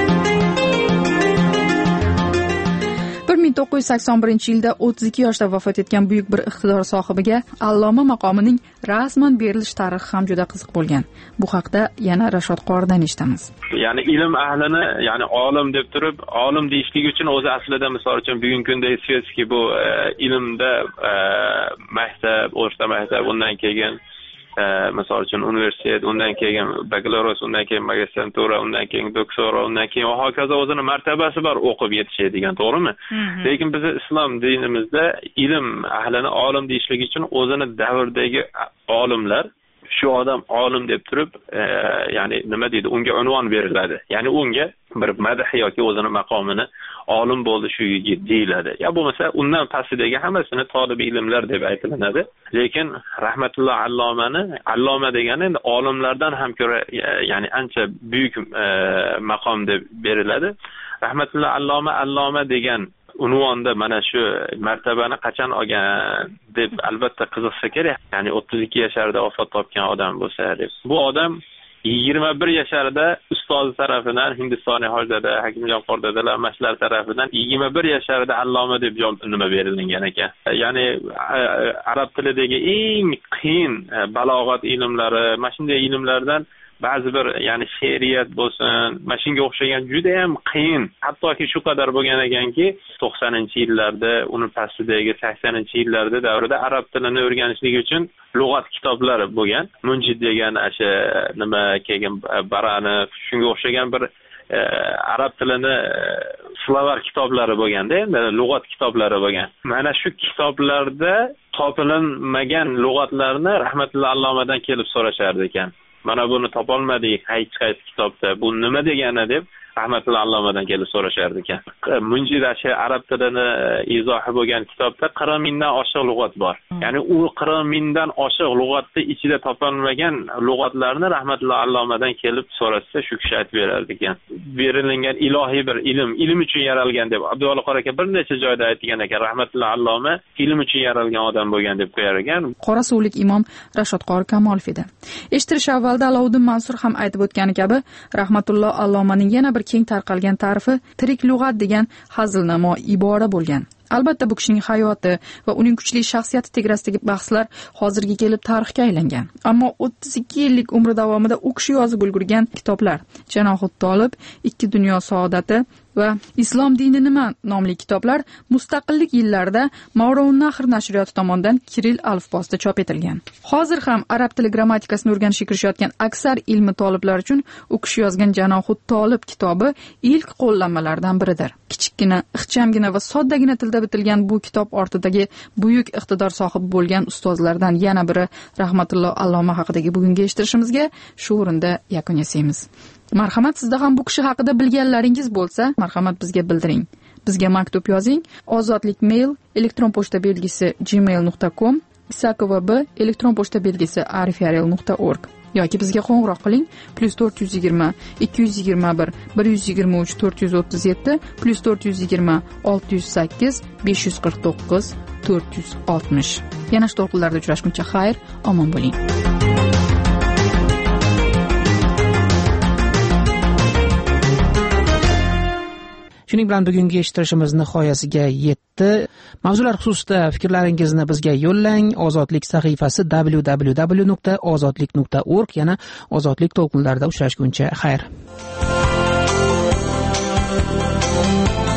ming to'qqiz yuz sakson birinchi yilda o'ttiz ikki yoshda vafot etgan buyuk bir iqtidor sohibiga alloma maqomining rasman berilish tarixi ham juda qiziq bo'lgan. Bu haqda yana Rashod Qoridan eshitamiz. Ya'ni ilm ahlini, ya'ni olim deb turib, olim deyishlik uchun o'zi aslida misol uchun bugungi kunda svetskiy bu e, ilmda e, maktab, o'rta maktab, undan keyin e, misol uchun universitet, undan keyin bakalavriat, undan keyin magistrantura, undan keyin doktora, undan keyin va hokazo o'zini martabasi bor o'qib yetishadigan, to'g'rimi? Mm-hmm. Lekin biz islom dinimizda ilm ahlini olim deyishlik uchun o'zini davrdagi olimlar, shu odam olim deb turib, e, ya'ni nima deydi, unga unvon beriladi. Ya'ni unga bir madh yoki o'zini maqomini olim bo'ldi shu yigit deyiladi. Ya bo'lmasa undan pastidagi hammasini tolibi ilmlar deb aytilinadi. Lekin rahmatulloh allomani, alloma degani endi olimlardan ham ko'ra ya'ni ancha buyuk e, maqom deb beriladi. Rahmatulloh alloma alloma degan unvonda mana shu martabani qachon olgan deb albatta qiziqsa kerak. Ya'ni o'ttiz ikki yasharida vafot topgan odam bo'lsa deb. Bu odam yigirma bir yasharida ustozi tarafidan, Hindistonlik hojada Hakimjon Qordadalar mashlar tarafidan yigirma bir yasharida alloma deb nima berilgan ekan. Ya'ni arab tilidagi eng qiyin balog'at ilmlari, mana shunday ilmlardan ba'zi bir ya'ni she'riyat bo'lsin, mana shunga o'xshagan juda ham qiyin, hattoki shu qadar bo'lgan ekanki, to'qsoninchi yillarda, uni pastidagi saksoninchi yillarda davrida arab tilini o'rganishlik uchun lug'at kitoblari bo'lgan. Munjid degan o'sha nima keyin Baranov, shunga o'xshagan bir e, arab tilini slovar kitoblari bo'lganda, endi lug'at kitoblari bo'lgan. Mana shu kitoblarda topilinmagan lug'atlarni rahmatulloh allomadan kelib so'rashardi ekan. Mana buni topolmadik hech qaysi kitobda. Bu nima degani deb rahmatulloh allomadan kelib so'rashardi ekan. Munjid ashi arab tilini izohi bo'lgan kitobda qirq mingdan oshiq lug'at bor. Ya'ni u qirq mingdan oshiq lug'atni ichida topilmagan lug'atlarni rahmatulloh allomadan kelib so'rasa, shu kishi aytib berardi ekan. Berilgan ilohiy bir ilm, ilm uchun yaralgan deb Abduvali qori aka bir necha joyda aytgan ekan. Rahmatulloh alloma ilm uchun yaralgan odam bo'lgan deb qo'yar ekan. Qorasuvlik imom Rashod Qori Kamolov edi. Eshittirish avvalda Alovuddin Mansur ham aytib o'tgani kabi, rahmatulloh allomaning yana bir keng tarqalgan ta'rifi tirik lug'at degan hazilnamo ibora bo'lgan. Albatta bu kishining hayoti va uning kuchli shaxsiyati tegrasidagi bahslar hozirga kelib tarixga aylangan. Ammo o'ttiz ikki yillik umri davomida u kishi yozib ulgurgan kitoblar Janohut Tolib, Ikki dunyo saodati va Islom dini nima nomli kitoblar mustaqillik yillarida Mavroun Nahr nashriyoti tomonidan Kiril alifbosida chop etilgan. Hozir ham arab tili grammatikasini o'rganishga kirishayotgan aksar ilmi toliblar uchun u kishi yozgan Janohut Tolib kitobi ilk qo'llanmalardan biridir. Kichikgina, ixchamgina va soddagina tilda bitilgan bu kitob ortidagi buyuk iqtidor sohibi bo'lgan ustozlardan yana biri rahmatulloh alloma haqidagi bugungi eshittirishimizga shu o'rinda yakun yasaymiz. Marhamat, sizda ham bu kishi haqida bilganlaringiz bo'lsa, marhamat bizga bildiring. Bizga maktub yozing. Ozodlik mail elektron pochta belgisi gmail nuqta com, isakova b elektron pochta belgisi arifyarel nuqta org yoki bizga qo'ng'iroq qiling plus to'rt yuz yigirma ikki yuz yigirma bir bir yuz yigirma uch to'rt yuz o'ttiz yetti plus to'rt yuz yigirma olti yuz sakkiz besh yuz qirq to'qqiz to'rt yuz oltmish. Yana shu to'lqinlarda uchrashguncha xayr, omon bo'ling. Shuning bilan bugungi eshittirishimiz nihoyasiga yetdi. Mavzular xususida fikrlaringizni bizga yo'llang. Ozodlik sahifasi w w w nuqta ozodlik nuqta org. Yana ozodlik to'lqinlarida uchrashguncha xayr.